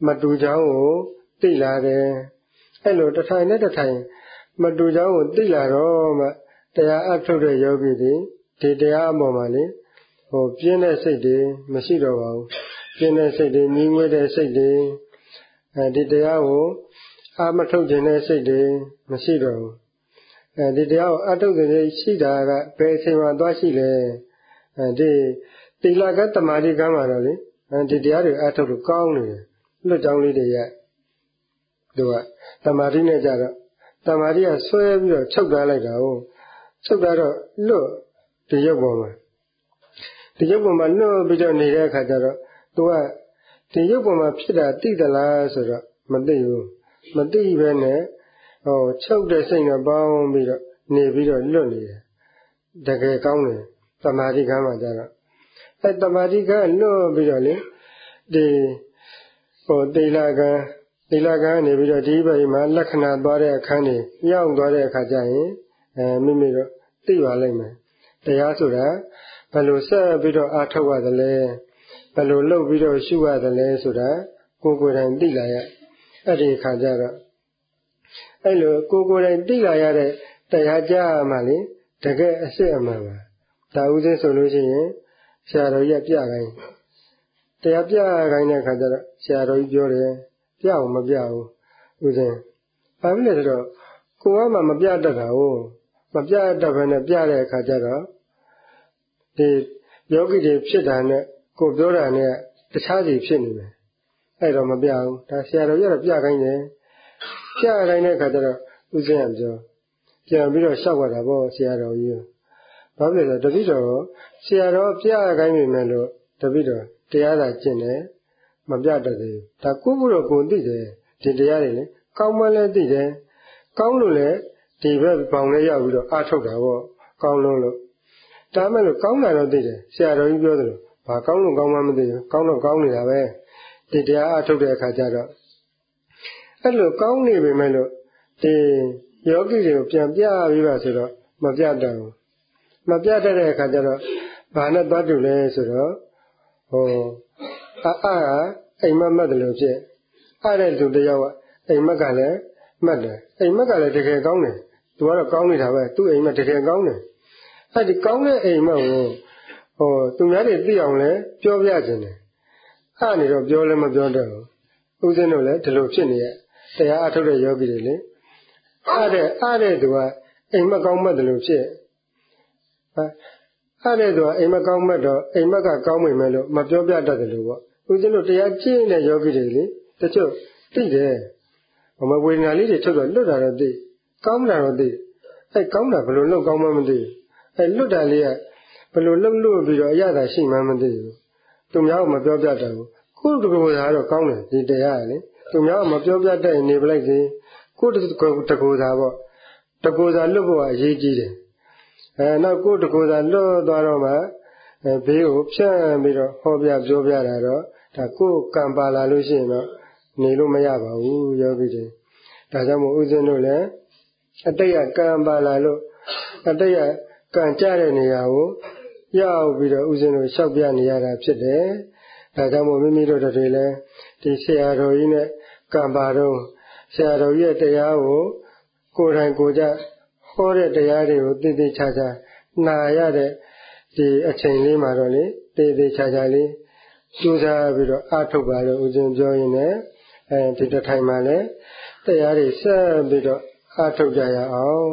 မတူချောင်းကိုသိလာတယ်အဲ့လိုတစ်ထိုင်နဲ့တစ်ထိုင်မတူချောင်းကိုသိလာတော့မှတရားအထုတ်တဲ့ယောဂီတွေဒီတရားအပေါ်မှာလေဟိုပြင်းတဲ့စိတ်တွေမရှိတော့ပါဘူးပြင်းတဲ့စိတ်တွေငြင်းငွေ့တဲ့စိတ်တွေအဲဒီတရားကိုအာမထုတ်ခြင်းတဲ့စိတ်တွေမရှိတော့ဘူးအဲဒီတရားကိုအထုတ်ခြင်းရှိတာကဘယ်အချိန်မှသွားရှိလဲအဲဒီသီလကသမာဓိကမှာတော့လေဒီတရားတွေအထုတ်လို့ကောင်းနေတယ်လွတ်ကြောင်းလေးတွေရသူကသမာဓိနဲ့ကြတော့သမာဓိကဆွဲပြီးတော့ချုပ်ထားလိုက်တာကိုချုပ်ထားတော့လွတ်ဒီရုပ်ပေါ်မှာဒီရုပ်ပေါ်မှာလွတ်ပြီးတော့နေတဲ့အခါကျတော့သူကဒီရုပ်ပေါ်မှာဖြစ်တာသိသလားဆိုတော့မသိဘူးမသိဘဲနဲ့ဟောချုပ်တဲ့စိတ်နဲ့ပေါင်းပြီးတော့နေပြီးတော့လွတ်နေတယ်တကယ်ကောင်းတယ်သမာဓိကမ်းမှာကြတော့အဲသမာဓိကမ်းလွတ်ပြီးတော့လေဒီဟိုတိလကံတိလကံနေပြီးတော့ဒီဘက်မှာလက္ခဏာသွားတဲ့အခန်းတွေရောက်သွားတဲ့အခါကျရင်အဲမိမိတို့သိပါလိမ့်မယ်တရားဆိုတာဘယ်လိုဆက်ပြီးတော့အားထုတ်ရသလဲဘယ်လိုလုပ်ပြီးတော့ရှုရသလဲဆိုတာကိုယ်ကိုယ်တိုင်သိလာရအဲ့ဒီအခါကျတော့အဲ့လိုကိုယ်ကိုယ်တိုင်သိလာရတဲ့တရားကြားမှလေတကယ်အစစ်အမှန်ပါဒါဥစဉ်ဆိုလို့ရှိရင်ဆရာတော်ကြီးကပြခိုင်းတရားပြခိုင်းတဲ့အခါကျတော့ဆရာတော်ကြီးပြောတယ်ပြအောင်မပြဘူးဥစဉ်ဘာဖြစ်လဲဆိုတော့ကိုယ်ကမှမပြတတ်တာဟုတ်မပြတတ်ဘဲနဲ့ပြတဲ့အခါကျတော့ဒီယောဂီတွေဖြစ်တာနဲ့ကိုပြောတာနဲ့တခြားစီဖြစ်နေတယ်အဲ့တော့မပြဘူးဒါဆရာတော်ကြီးကတော့ပြခိုင်းတယ်ပြခိုင်းတဲ့အခါကျတော့ဥစဉ်ကပြောပြန်ပြီးတော့ရှောက်ရတာပေါ့ဆရာတော်ကြီးဘာဖြစ်လဲဆိုတော့တပည့်တော်ဆရာတော်ပြခိုင်းမိမယ်လို့တပည့်တော်တရားသာကျင့်တယ်မပြတတ်သေးဘူးဒါကိုယ့်ကိုယ်တော့ကိုယ်သိတယ်ဒီတရားတွေလေကောင်းမှလည်းသိတယ်ကောင်းလို့လည်းဒီဘက်ပေါင်လေးရောက်ပြီးတော့အားထုတ်တာပေါ့ကောင်းလို့လို့ဒါမှလို့ကောင်းတာတော့သိတယ်ဆရာတော်ကြီးပြောသလိုဘာကောင်းလို့ကောင်းမှမသိဘူးကောင်းတော့ကောင်းနေတာပဲဒီတရားအားထုတ်တဲ့အခါကျတော့အဲ့လိုကောင်းနေပေမဲ့လို့ဒီယောဂီတွေကိုပြန်ပြပြီးပါဆိုတော့မပြတတ်ဘူးမပြတတ်တဲ့အခါကျတော့ဘာနဲ့သွားတူလဲဆိုတော့ဟိုအာအာအိမ်မက်မက်တယ်လို့ဖြစ်အားတဲ့သူတယောက်ကအိမ်မက်ကလည်းမှတ်တယ်အိမ်မက်ကလည်းတကယ်ကောင်းတယ်သူကတော့ကောင်းနေတာပဲသူ့အိမ်မက်တကယ်ကောင်းတယ်အဲ့ဒီကောင်းတဲ့အိမ်မက်ကိုဟိုသူများတွေသိအောင်လဲပြောပြခြင်းတယ်အားနေတော့ပြောလည်းမပြောတတ်ဘူးဥစဉ်တို့လည်းဒီလိုဖြစ်နေရတရားအထုတ်တဲ့ယောဂီတွေလေအားတဲ့အားတဲ့သူကအိမ်မက်ကောင်းမှတ်တယ်လို့ဖြစ်ဟာအားတဲ့သူကအိမ်မက်ကောင်းမှတ်တော့အိမ်မက်ကကောင်းမိမယ်လို့မပြောပြတတ်တယ်လို့ပေါ့ဥစဉ်တို့တရားကျင့်တဲ့ယောဂီတွေလေတချို့သိတယ်ဟိုမဝေဒနာလေးတွေထုတ်တော့လွတ်တာတော့သိကောင်းတာတော့သိအဲကောင်းတာဘယ်လိုလုပ်ကောင်းမှမသိဘူးအဲလွတ်တာလေးကဘယ်လိုလှုပ်လွတ်ပြီးတော့အရသာရှိမှမသိဘူးသူများကမပြောပြတတ်ဘူးကိုယ်တကူသာတော့ကောင်းတယ်ဒီတရားကလေသူများကမပြောပြတတ်ရင်နေပလိုက်စေကိုယ်တကူသာပေါ့တကူသာလွတ်ဖို့ကအရေးကြီးတယ်အဲနောက်ကိုယ်တကူသာလွတ်သွားတော့မှအဲဘေးကိုဖြန့်ပြီးတော့ဟောပြပြောပြတာတော့ဒါကိုယ်ကံပါလာလို့ရှိရင်တော့နေလို့မရပါဘူးယောဂီတွေဒါကြောင့်မို့ဥစဉ်တို့လည်းအတိတ်ကကံပါလာလို့အတိတ်ကံကြတဲ့နေရာကိုရောက်ပြီးတော့ဥစဉ်တို့လျှောက်ပြနေရတာဖြစ်တယ်ဒါကြောင့်မို့မိမိတို့တွေလည်းဒီဆရာတော်ကြီးနဲ့ကံပါတော့ဆရာတော်ကြီးရဲ့တရားကိုကိုယ်တိုင်ကိုယ်ကြဟောတဲ့တရားတွေကိုသိသိချာချာနာရတဲ့ဒီအချိန်လေးမှာတော့လေသိသိချာချာလေးကြိုးစားပြီးတော့အားထုတ်ပါလို့ဥစဉ်ပြောရင်းနဲ့အဲဒီတစ်ထိုင်မှာလည်းတရားတွေဆက်ပြီးတော့အားထုတ်ကြရအောင်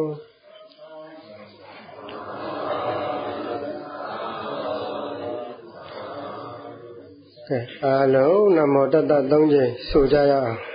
ကဲအားလုံးနမောတတ္တသုံးချိန်ဆိုကြရအောင်